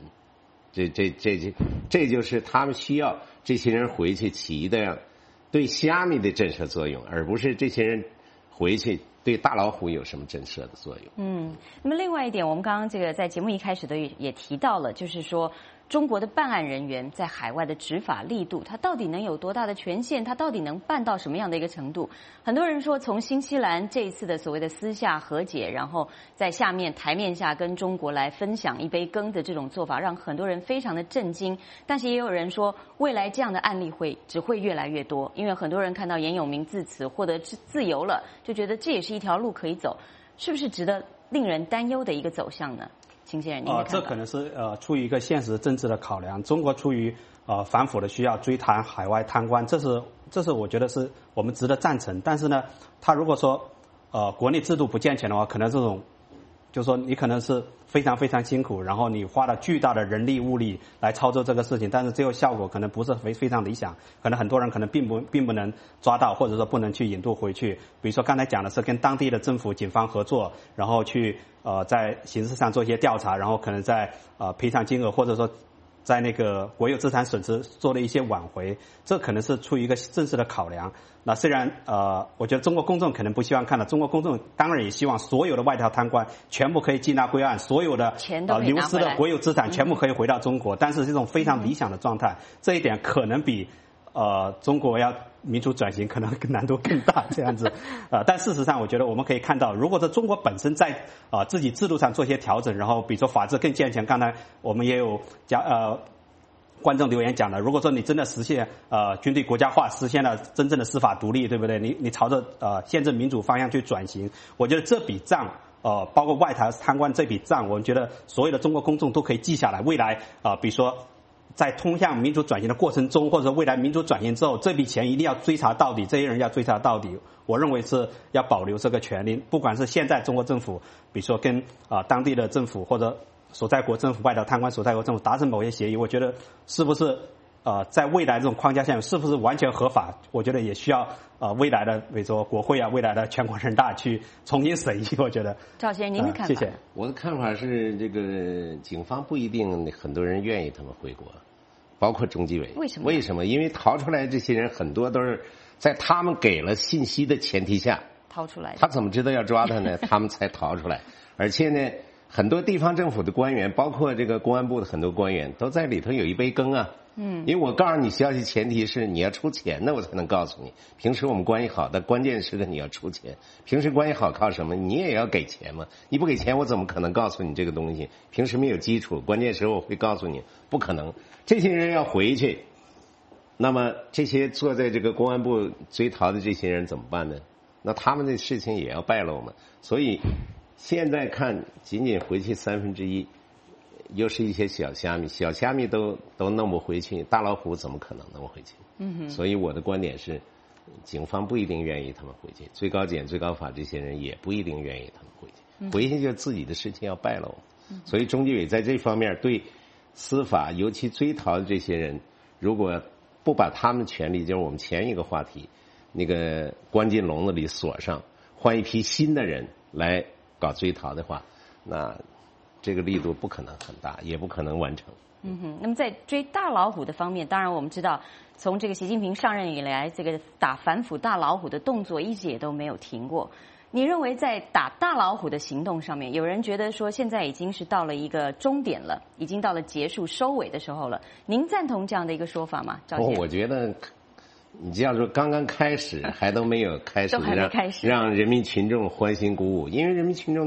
这就是他们需要这些人回去起的对虾米的震慑作用，而不是这些人回去对大老虎有什么震慑的作用。 那么另外一点，我们刚刚这个在节目一开始也提到了，就是说中国的办案人员在海外的执法力度，他到底能有多大的权限？他到底能办到什么样的一个程度？很多人说，从新西兰这一次的所谓的私下和解，然后在下面台面下跟中国来分享一杯羹的这种做法，让很多人非常的震惊。但是也有人说，未来这样的案例只会越来越多，因为很多人看到严永明自此获得自由了，就觉得这也是一条路可以走，是不是值得令人担忧的一个走向呢？秦先生， 这可能是出于一个现实政治的考量。中国出于反腐的需要，追谈海外贪官，这是我觉得是我们值得赞成。但是呢，他如果说国内制度不健全的话，可能这种就是说你可能是非常非常辛苦，然后你花了巨大的人力物力来操作这个事情，但是最后效果可能不是非常理想，可能很多人可能并不能抓到，或者说不能去引渡回去。比如说刚才讲的是跟当地的政府警方合作，然后去在刑事上做一些调查，然后可能在赔偿金额或者说在那个国有资产损失做了一些挽回，这可能是出于一个政治的考量。那虽然我觉得中国公众可能不希望看到，中国公众当然也希望所有的外逃贪官全部可以缉拿归案，所有的流失的国有资产全部可以回到中国，但是这种非常理想的状态，这一点可能比中国要民主转型可能难度更大这样子。但事实上我觉得我们可以看到，如果说中国本身在自己制度上做一些调整，然后比如说法治更健全，刚才我们也有讲观众留言讲了，如果说你真的实现军队国家化，实现了真正的司法独立，对不对？你朝着宪政民主方向去转型，我觉得这笔账包括外逃贪官这笔账，我们觉得所有的中国公众都可以记下来。未来比如说在通向民主转型的过程中，或者未来民主转型之后，这笔钱一定要追查到底，这些人要追查到底。我认为是要保留这个权利，不管是现在中国政府，比如说跟当地的政府或者所在国政府外逃贪官所在国政府达成某些协议，我觉得是不是在未来这种框架下是不是完全合法，我觉得也需要未来的比如说国会未来的全国人大去重新审议。我觉得赵先生您的看法？ 谢谢。我的看法是，这个警方不一定很多人愿意他们回国，包括中纪委。为什么？因为逃出来这些人很多都是在他们给了信息的前提下逃出来的， 他怎么知道要抓他呢？他们才逃出来。而且呢，很多地方政府的官员，包括这个公安部的很多官员，都在里头有一杯羹啊。因为我告诉你消息，前提是你要出钱的，我才能告诉你。平时我们关系好，但关键时刻你要出钱。平时关系好靠什么？你也要给钱嘛。你不给钱，我怎么可能告诉你这个东西？平时没有基础，关键时候我会告诉你，不可能。这些人要回去，那么这些坐在这个公安部追逃的这些人怎么办呢？那他们的事情也要败露嘛。所以现在看，仅仅回去1/3，又是一些小虾米都弄不回去，大老虎怎么可能弄回去？所以我的观点是，警方不一定愿意他们回去，最高检、最高法这些人也不一定愿意他们回去。回去就自己的事情要败露。所以中纪委在这方面对司法，尤其追逃的这些人，如果不把他们的权利，就是我们前一个话题，那个关进笼子里锁上，换一批新的人来搞追逃的话，那这个力度不可能很大，也不可能完成。 那么在追大老虎的方面，当然我们知道，从这个习近平上任以来，这个打反腐大老虎的动作一直也都没有停过。你认为在打大老虎的行动上面，有人觉得说现在已经是到了一个终点了，已经到了结束收尾的时候了。您赞同这样的一个说法吗？赵先生， 我觉得你这样说刚刚开始，还都没有开始， 都还没开始， 让人民群众欢欣鼓舞，因为人民群众在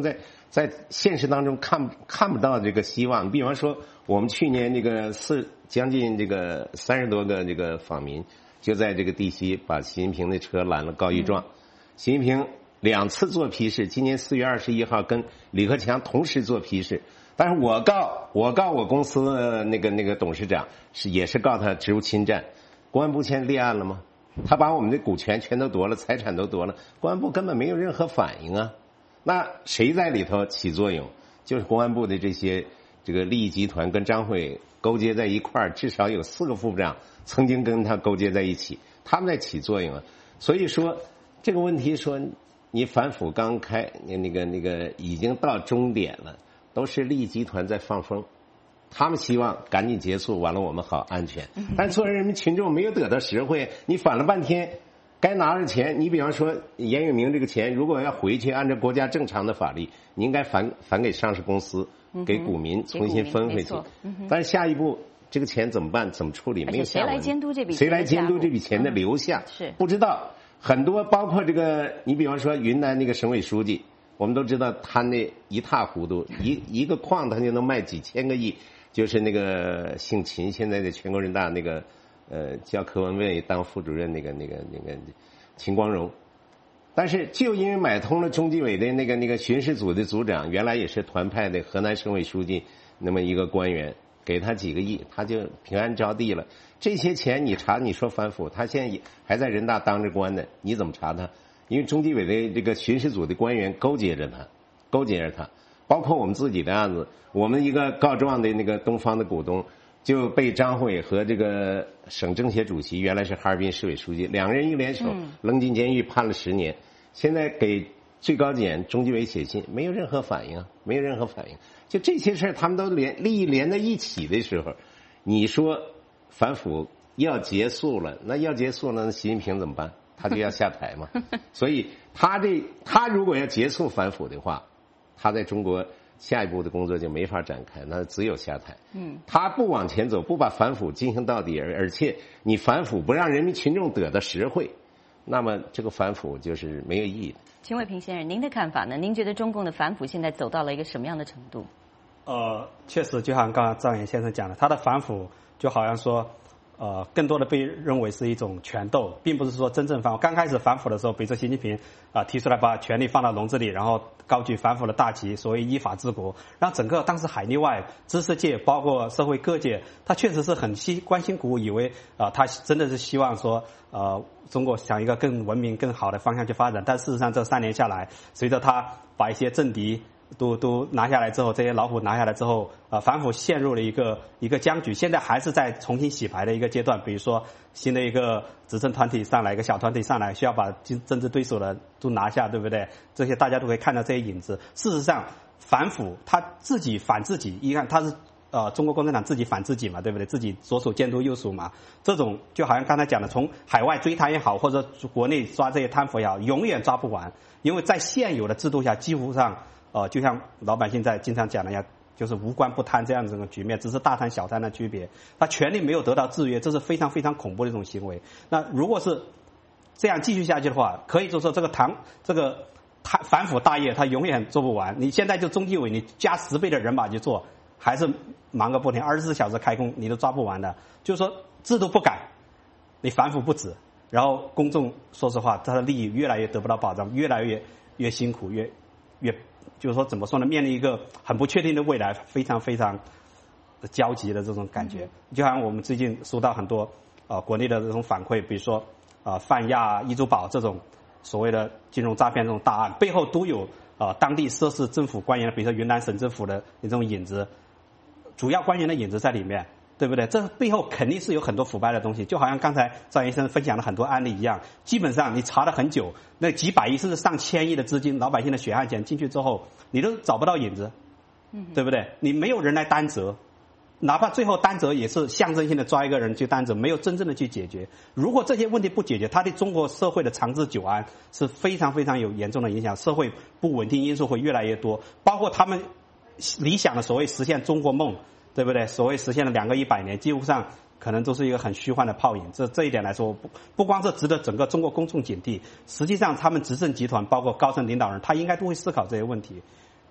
在现实当中看不到这个希望。比方说，我们去年这个将近这个30多个这个访民，就在这个地西把习近平的车拦了告一状。习近平2次做批示，今年4月21号跟李克强同时做批示，但是我告我公司的那个董事长也是告他职务侵占。公安部现在立案了吗？他把我们的股权全都夺了，财产都夺了，公安部根本没有任何反应啊。那谁在里头起作用？就是公安部的这个利益集团跟张辉勾结在一块儿，至少有4个副部长曾经跟他勾结在一起，他们在起作用啊。所以说这个问题说你反腐刚开，那个已经到终点了，都是利益集团在放风。他们希望赶紧结束，完了我们好安全。但是作为人民群众没有得到实惠，你反了半天，该拿着钱，你比方说严永明这个钱，如果要回去，按照国家正常的法律，你应该返给上市公司，给股民重新分回去。但是下一步这个钱怎么办？怎么处理？没有下文。谁来监督这笔钱？谁来监督这笔钱的流向？是不知道。很多包括这个，你比方说云南那个省委书记，我们都知道他那一塌糊涂，一个矿他就能卖几千个亿。就是那个姓秦，现在的全国人大那个叫柯文蔚当副主任那个秦光荣，但是就因为买通了中纪委的那个巡视组的组长，原来也是团派的河南省委书记那么一个官员，给他几个亿，他就平安着地了。这些钱你查，你说反腐，他现在还在人大当着官呢，你怎么查他？因为中纪委的这个巡视组的官员勾结着他。包括我们自己的案子，我们一个告状的那个东方的股东就被张辉和这个省政协主席，原来是哈尔滨市委书记，2人一联手扔进监狱判了10年。现在给最高检、中纪委写信，没有任何反应。就这些事儿，他们都利益连在一起的时候，你说反腐要结束了，那习近平怎么办？他就要下台嘛。所以他如果要结束反腐的话，他在中国下一步的工作就没法展开，那只有下台。他不往前走，不把反腐进行到底，而且你反腐不让人民群众得到实惠，那么这个反腐就是没有意义的。 秦卫平先生，您的看法呢？您觉得中共的反腐现在走到了一个什么样的程度？ 确实，就像刚刚张岩先生讲的，他的反腐就好像说。更多的被认为是一种权斗，并不是说真正反腐。刚开始反腐的时候，比如说习近平提出来把权力放到笼子里，然后高举反腐的大旗，所谓依法治国，让整个当时海内外知识界包括社会各界，他确实是很关心鼓舞，以为他真的是希望说中国向一个更文明更好的方向去发展。但事实上这3年下来，随着他把一些政敌都拿下来之后，这些老虎拿下来之后，反腐陷入了一个僵局，现在还是在重新洗牌的一个阶段。比如说新的一个执政团体上来，一个小团体上来，需要把政治对手的都拿下，对不对？这些大家都可以看到这些影子。事实上，反腐他自己反自己，一看他是中国共产党自己反自己嘛，对不对？自己左手监督右手嘛，这种就好像刚才讲的，从海外追他也好，或者国内抓这些贪腐也好，永远抓不完，因为在现有的制度下，几乎上。就像老百姓在经常讲的呀，就是无官不贪这样子的局面，只是大贪小贪的区别。他权力没有得到制约，这是非常非常恐怖的一种行为。那如果是这样继续下去的话，可以就说这个反腐大业他永远做不完。你现在就中纪委，你加10倍的人马去做，还是忙个不停，24小时开工，你都抓不完的。就是说制度不改，你反腐不止，然后公众说实话，他的利益越来越得不到保障，越来越辛苦，越就是说怎么说呢？面临一个很不确定的未来，非常非常焦急的这种感觉。就像我们最近收到很多国内的这种反馈，比如说泛亚、易租宝这种所谓的金融诈骗这种大案，背后都有当地涉事政府官员，比如说云南省政府的这种影子，主要官员的影子在里面。对不对？这背后肯定是有很多腐败的东西，就好像刚才张医生分享了很多案例一样，基本上你查了很久，那几百亿甚至上千亿的资金，老百姓的血汗钱进去之后，你都找不到影子，对不对？你没有人来担责，哪怕最后担责也是象征性的抓一个人去担责，没有真正的去解决。如果这些问题不解决，它对中国社会的长治久安是非常非常有严重的影响，社会不稳定因素会越来越多，包括他们理想的所谓实现中国梦。对不对？所谓实现了2个100年，几乎上可能都是一个很虚幻的泡影。这一点来说，不光是值得整个中国公众警惕，实际上他们执政集团包括高层领导人，他应该都会思考这些问题。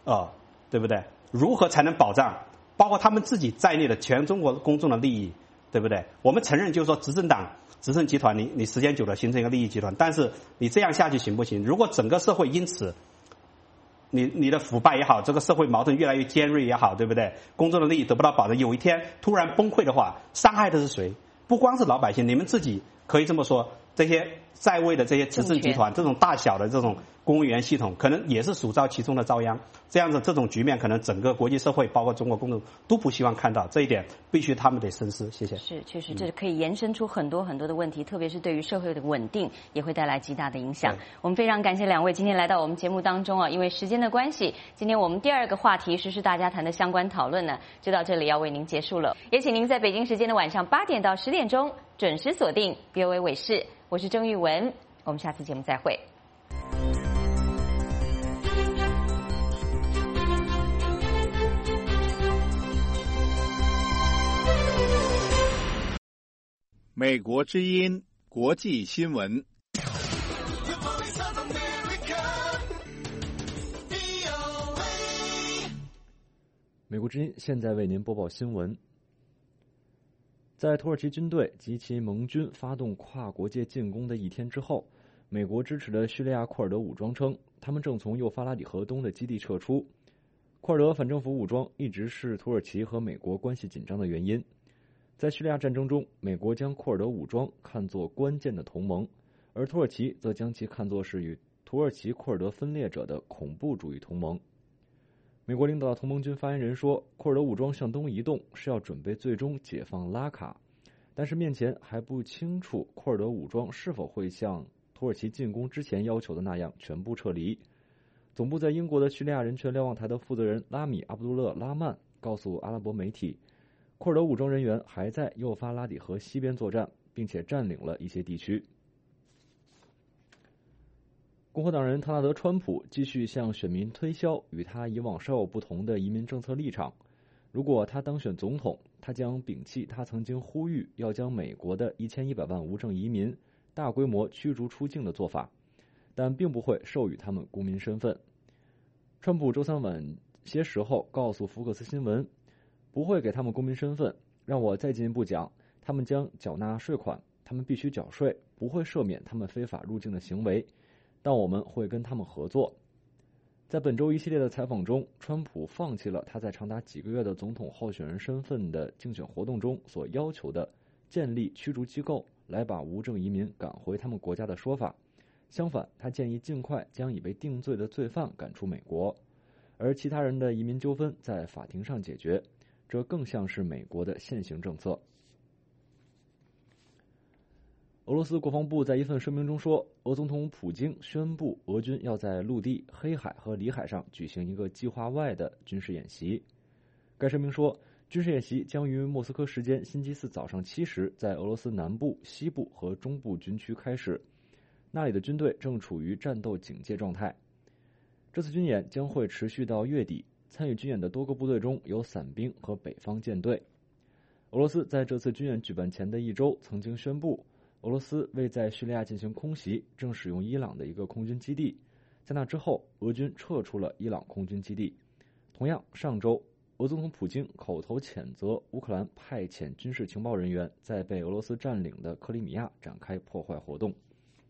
对不对？如何才能保障包括他们自己在内的全中国公众的利益，对不对？我们承认就是说执政党、执政集团，你时间久了形成一个利益集团，但是你这样下去行不行？如果整个社会因此你的腐败也好，这个社会矛盾越来越尖锐也好，对不对？公众的利益得不到保障，有一天突然崩溃的话，伤害的是谁？不光是老百姓，你们自己可以这么说，这些在位的这些执政集团，这种大小的这种公务员系统，可能也是属遭其中的遭殃。这样子这种局面，可能整个国际社会，包括中国公众都不希望看到，这一点必须他们得深思。谢谢。 是，确实这可以延伸出很多很多的问题，特别是对于社会的稳定也会带来极大的影响。我们非常感谢两位今天来到我们节目当中啊，因为时间的关系，今天我们第二个话题时事大家谈的相关讨论呢，就到这里要为您结束了。也请您在北京时间的晚上8点到10点钟准时锁定 VOA 卫视，我是郑玉文，我们下次节目再会。 美国之音国际新闻。 美国之音现在为您播报新闻。在土耳其军队及其盟军发动跨国界进攻的一天之后，美国支持的叙利亚库尔德武装称，他们正从幼发拉底河东的基地撤出。库尔德反政府武装一直是土耳其和美国关系紧张的原因。在叙利亚战争中，美国将库尔德武装看作关键的同盟，而土耳其则将其看作是与土耳其库尔德分裂者的恐怖主义同盟。美国领导的同盟军发言人说，库尔德武装向东移动是要准备最终解放拉卡，但是面前还不清楚库尔德武装是否会像土耳其进攻之前要求的那样全部撤离。总部在英国的叙利亚人权瞭望台的负责人拉米·阿卜杜勒·拉曼告诉阿拉伯媒体，库尔德武装人员还在幼发拉底河西边作战，并且占领了一些地区。共和党人唐纳德·川普继续向选民推销与他以往稍有不同的移民政策立场。如果他当选总统，他将摒弃他曾经呼吁要将美国的1100万无证移民大规模驱逐出境的做法，但并不会授予他们公民身份。川普周三晚些时候告诉福克斯新闻，不会给他们公民身份，让我再进一步讲，他们将缴纳税款，他们必须缴税，不会赦免他们非法入境的行为，但我们会跟他们合作。在本周一系列的采访中，川普放弃了他在长达几个月的总统候选人身份的竞选活动中所要求的建立驱逐机构来把无证移民赶回他们国家的说法。相反，他建议尽快将已被定罪的罪犯赶出美国，而其他人的移民纠纷在法庭上解决，这更像是美国的现行政策。俄罗斯国防部在一份声明中说，俄总统普京宣布俄军要在陆地、黑海和里海上举行一个计划外的军事演习。该声明说，军事演习将于莫斯科时间星期四早上7时在俄罗斯南部、西部和中部军区开始，那里的军队正处于战斗警戒状态。这次军演将会持续到月底，参与军演的多个部队中有伞兵和北方舰队。俄罗斯在这次军演举办前的一周曾经宣布，俄罗斯为在叙利亚进行空袭，正使用伊朗的一个空军基地。在那之后，俄军撤出了伊朗空军基地。同样，上周，俄总统普京口头谴责乌克兰派遣军事情报人员在被俄罗斯占领的克里米亚展开破坏活动。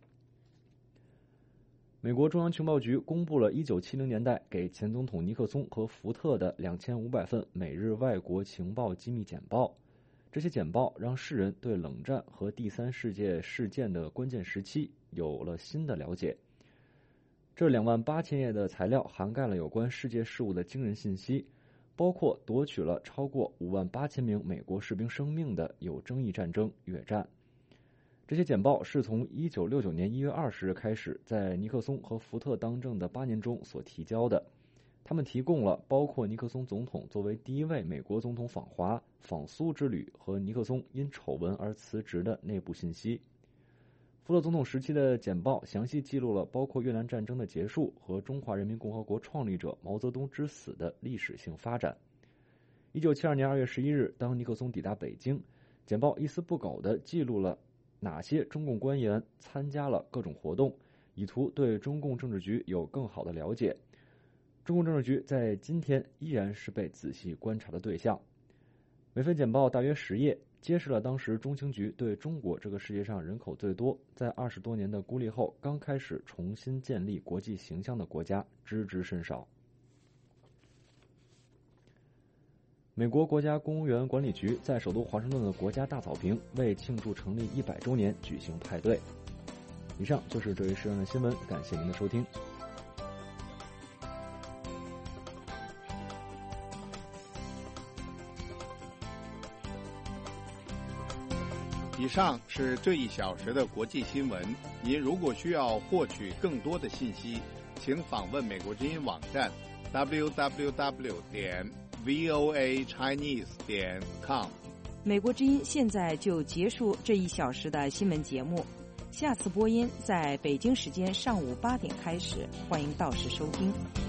美国中央情报局公布了1970年代给前总统尼克松和福特的2500份美日外国情报机密简报。这些简报让世人对冷战和第三世界事件的关键时期有了新的了解。这28000页的材料涵盖了有关世界事务的惊人信息，包括夺取了超过58000名美国士兵生命的有争议战争越战。这些简报是从1969年1月20日开始，在尼克松和福特当政的8年中所提交的。他们提供了包括尼克松总统作为第一位美国总统访华、访苏之旅和尼克松因丑闻而辞职的内部信息。福特总统时期的简报详细记录了包括越南战争的结束和中华人民共和国创立者毛泽东之死的历史性发展。1972年2月11日，当尼克松抵达北京，简报一丝不苟地记录了哪些中共官员参加了各种活动，以图对中共政治局有更好的了解。 中共政治局在今天依然是被仔细观察的对象。每份简报大约10页，揭示了当时中情局对中国这个世界上人口最多，在20多年的孤立后刚开始重新建立国际形象的国家知之甚少。美国国家公务员管理局在首都华盛顿的国家大草坪为庆祝成立100周年举行派对。以上就是这一时段的新闻，感谢您的收听。 以上是这一小时的国际新闻。您如果需要获取更多的信息，请访问美国之音网站 www.voachinese.com。 美国之音现在就结束这一小时的新闻节目，下次播音在北京时间上午8点开始，欢迎到时收听。